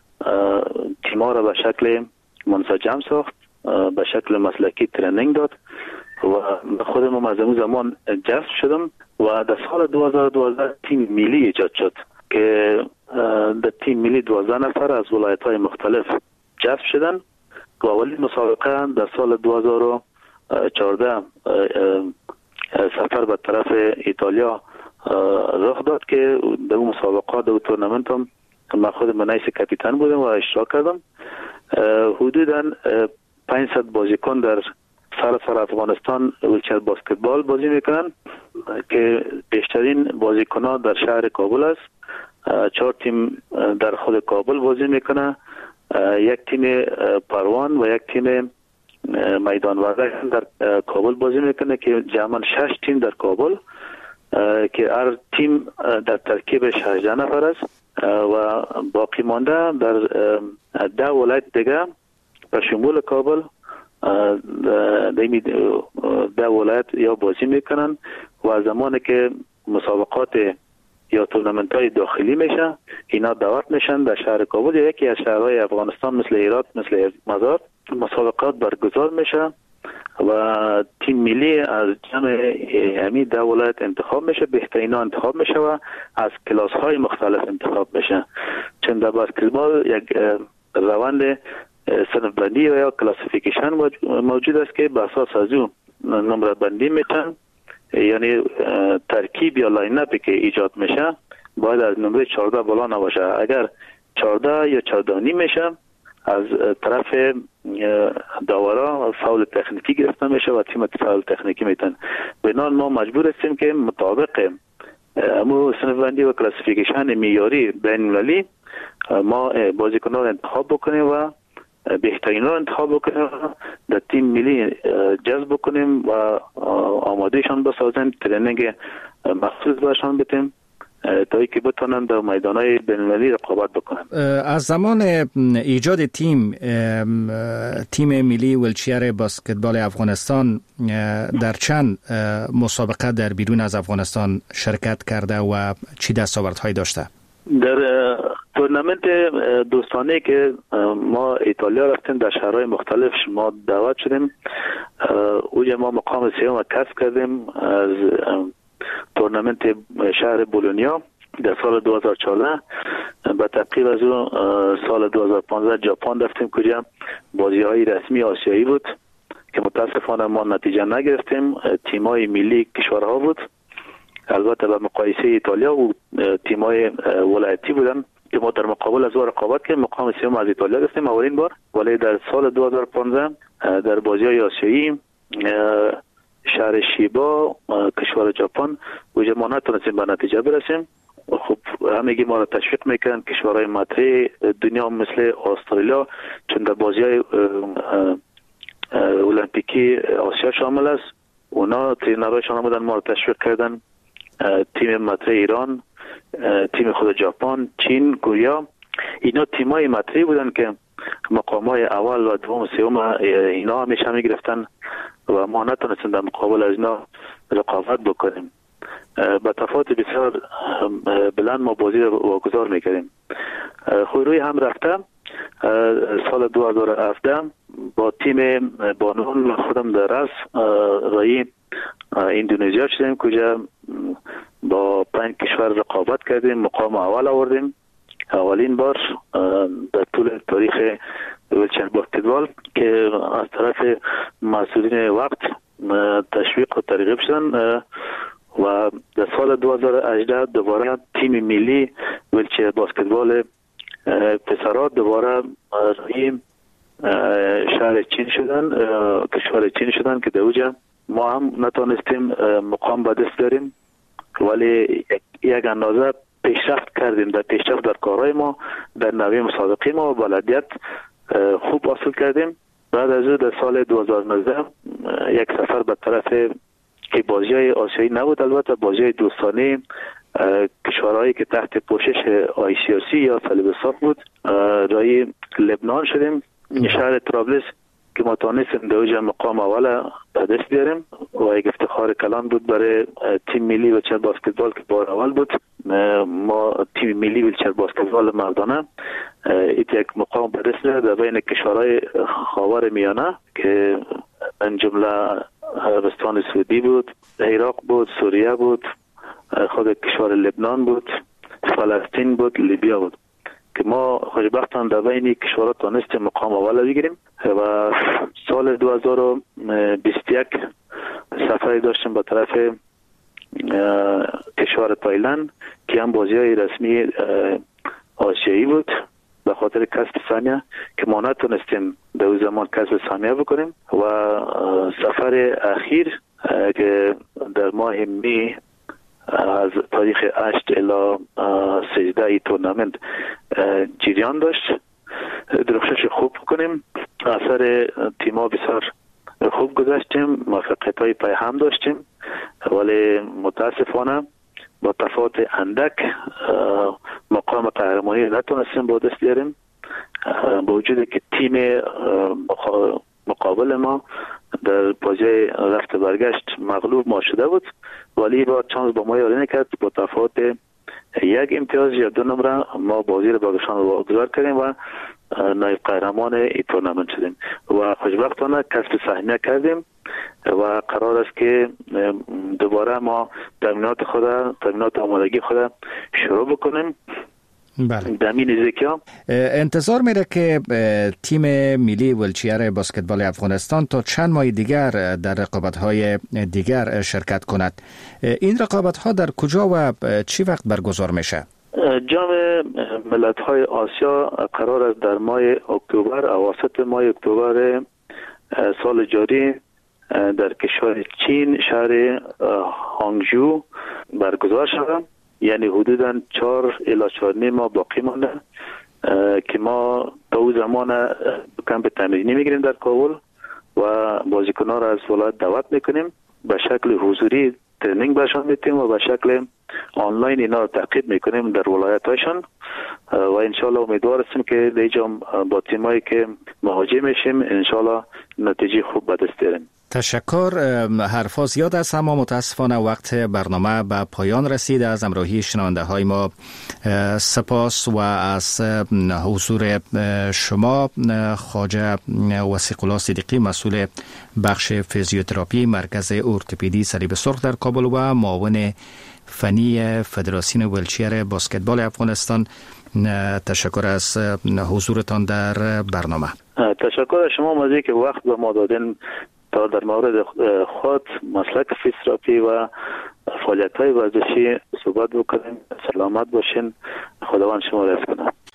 تیما را به شکل منسجم ساخت، به شکل مسلکی ترینینگ داد و خودم از اون زمان جذب شدم و در سال 2012 تیم ملی ایجاد شد که در تیم ملی 12 نفر از ولایت‌های مختلف جذب شدن و اولین مسابقه در سال 2014 سفر به طرف ایتالیا رخ داد که در اون مسابقات در تورنمنت هم من خود منیس کاپیتان بودم و اشتراک کردم. حدوداً 500 بازیکن در سراسر افغانستان ویلچیر باسکتبال بازی میکنن که بیشترین بازیکن‌ها در شهر کابل است. 4 تیم در خود کابل بازی میکنه، یک تیم پروان و یک تیم میدان وردک در کابل بازی میکنه که جمعاً 6 تیم در کابل که هر تیم در ترکیب 18 نفر است و باقی مانده در 10 ولایت دیگه به شمول کابل در ولایت یا بازی میکنن و زمانی که مسابقات یا تورنمنت های داخلی میشه اینا دعوت میشن در شهر کابل یا یکی از شهرهای افغانستان مثل هرات، مثل مزار، مسابقات برگزار میشه و تیم ملی از جمع همین 10 ولایت انتخاب میشه، بهترین ها انتخاب میشه و از کلاس های مختلف انتخاب میشه. چون در بسکتبال یک روند صنف بندی یا کلاسیفیکیشن موجود است که به اساس از اون نمره بندی میشن یعنی ترکیب یا لاین اپی که ایجاد میشه باید از نمره 14 بالا نباشه. اگر 14 یا 14 نیم میشه از طرف داورا فاول تکنیکی گرفته میشه و تیم فاول تکنیکی میتن. بنابراین ما مجبور هستیم که مطابق امو صنف‌بندی و کلاسیفیکیشن معیاری بین‌المللی ما بازیکنان انتخاب بکنیم و بهترین رو انتخاب بکنیم در تیم ملی جذب بکنیم و آمادهشان بسازیم، ترینینگ مخصوص باشان بدیم تا اینکه بتونن در میدانهای بین‌المللی رقابت بکنن. از زمان ایجاد تیم ملی ویلچیر بسکتبال افغانستان در چند مسابقه در بیرون از افغانستان شرکت کرده و چی دستاوردهایی داشته؟ در تورنمنت دوستانه که ما ایتالیا رفتیم، در شهرهای مختلف ما دعوت شدیم، اونجا ما مقام سوم کسب کردیم از تورنمنت شهر بولونیا در سال 2014. به تعقیب از اون سال 2015 ژاپن رفتیم کجا بازی‌های رسمی آسیایی بود که متاسفانه ما نتیجه نگرفتیم. تیم‌های ملی کشورها بود، البته به مقایسه ایتالیا و تیم‌های ولایتی بودن که ما در مقابل از رقابت کردیم، مقام سوم از ایتالیا گرفتیم اولین بار. ولی در سال 2015 در بازی‌های آسیایی شهر شیبا کشور ژاپن اونجا ما نتونستیم به نتیجه برسیم. خب همگی ما را تشویق میکنن کشورهای مطرح دنیا مثل استرالیا، چون در بازی‌های المپیکی آسیا شامل است، اونا ترینرهایشان آمدن ما را تشویق کردن. تیم مطرح ایران، تیم خود ژاپن، چین، کره، اینا تیمای مطرحی بودن که مقامای اول و دوم و سوم اینا همیشه میگرفتن و ما نتونستیم در مقابل از اینا رقابت بکنیم. با تفاوت بسیار بلند ما بازی رو واگذار میکردیم. روی هم رفته سال 2017 با تیم بانوان خودم در رأس رای اندونزیا شدیم کجا با 5 کشور رقابت کردیم، مقام اول آوردیم. اولین بار در طول تاریخ ویلچر بسکتبال که از طرف مسئولین وقت تشویق و ترغیب شدن و در سال 2018 دوباره تیم ملی ویلچر بسکتبال پسرات دوباره رای شهر چین شدن، کشور چین شدن که در اوجا ما هم نتونستیم مقام به دست داریم، ولی یک اندازه پیشرفت کردیم در پیشرفت در کارهای ما، در نوع مسابقه ما بلدیت خوب حاصل کردیم. بعد از در سال 2019 یک سفر به طرف که بازی‌های آسیایی نبود، البته بازی‌های دوستانه کشورهایی که تحت پوشش ICRC یا صلیب بود، رای لبنان شدیم، شهر طرابلس که ما توانستیم در اوج مقام اول به دست بیاریم و یک افتخار کلان بود برای تیم ملی ویلچر بسکتبال که بار اول بود. ما تیم ملی ویلچر بسکتبال مردانه یک مقام به دست بیاریم در بین کشورهای خاور میانه که من جمله عربستان سعودی بود، عراق بود، سوریه بود، خود کشور لبنان بود، فلسطین بود، لیبیا بود که ما خوشبختانه در بین کشورها تونستیم مقام اول بگیریم. و سال 2021 سفری داشتیم به طرف کشور تایلند که هم بازی‌های رسمی آسیایی بود به خاطر کسب سهمیه که ما نتونستیم در اون زمان کسب سهمیه بکنیم. و سفر اخیر که در ماه می از تاریخ 8 الی 13 ای تورنمنت جریان داشت، درخشش خوب کنیم. اثر تیما بسیار خوب گذاشتیم، موفقیت‌های پای هم داشتیم، ولی متاسفانه با تفاوت اندک مقام قهرمانی نتونستیم با دست بیاریم، با وجودی که تیم مقابل ما در بازی رفت برگشت مغلوب ما شده بود، ولی با چانس با ما یاری نکرد. با تفاوت یک امتیاز یا 2 نمره ما بازی رو با گشان واگذار کردیم و نایب قهرمان این تورنمنت شدیم و خوشبختانه کسب سهمیه کردیم و قرار است که دوباره ما تمرینات آمادگی خود شروع بکنیم بله. دمین زکیا انتظار میره که تیم ملی ویلچیر بسکتبال افغانستان تا چند ماه دیگر در رقابت‌های دیگر شرکت کند. این رقابت‌ها در کجا و چی وقت برگزار میشه؟ جام ملت‌های آسیا قرار است در ماه اکتبر، اواسط ماه اکتبر سال جاری در کشور چین شهر هانگجو برگزار شود. یعنی حدوداً 4 الی 4.5 ماه باقی مانده که ما تا اون زمان کمپ تمرینی میگیریم در کابل و بازیکنان را از ولایت دعوت میکنیم، به شکل حضوری ترنینگ برشان میتیم و به شکل آنلاین اینا رو تعقیب میکنیم در ولایت هایشان و انشالله امیدوار هستیم که دیجا با تیمایی که مواجه میشیم انشالله نتیجه خوب به دست بیاریم. تشکر. حرفا زیاد است اما متاسفانه وقت برنامه به پایان رسید. از همراهی شنونده های ما سپاس و از حضور شما. خواجه وثیق الله صدیقی مسئول بخش فیزیوتراپی مرکز ارتوپدی صلیب سرخ در کابل و معاون فنی فدراسیون ویلچیر بسکتبال افغانستان، تشکر از حضورتان در برنامه. تشکر از شما مزید که وقت به ما دادین تا در مورد خود مسلک فیزیوتراپی و فعالیت‌های ورزشی صحبت بکنیم. سلامت باشین. خداوند شما را حفظ کنه.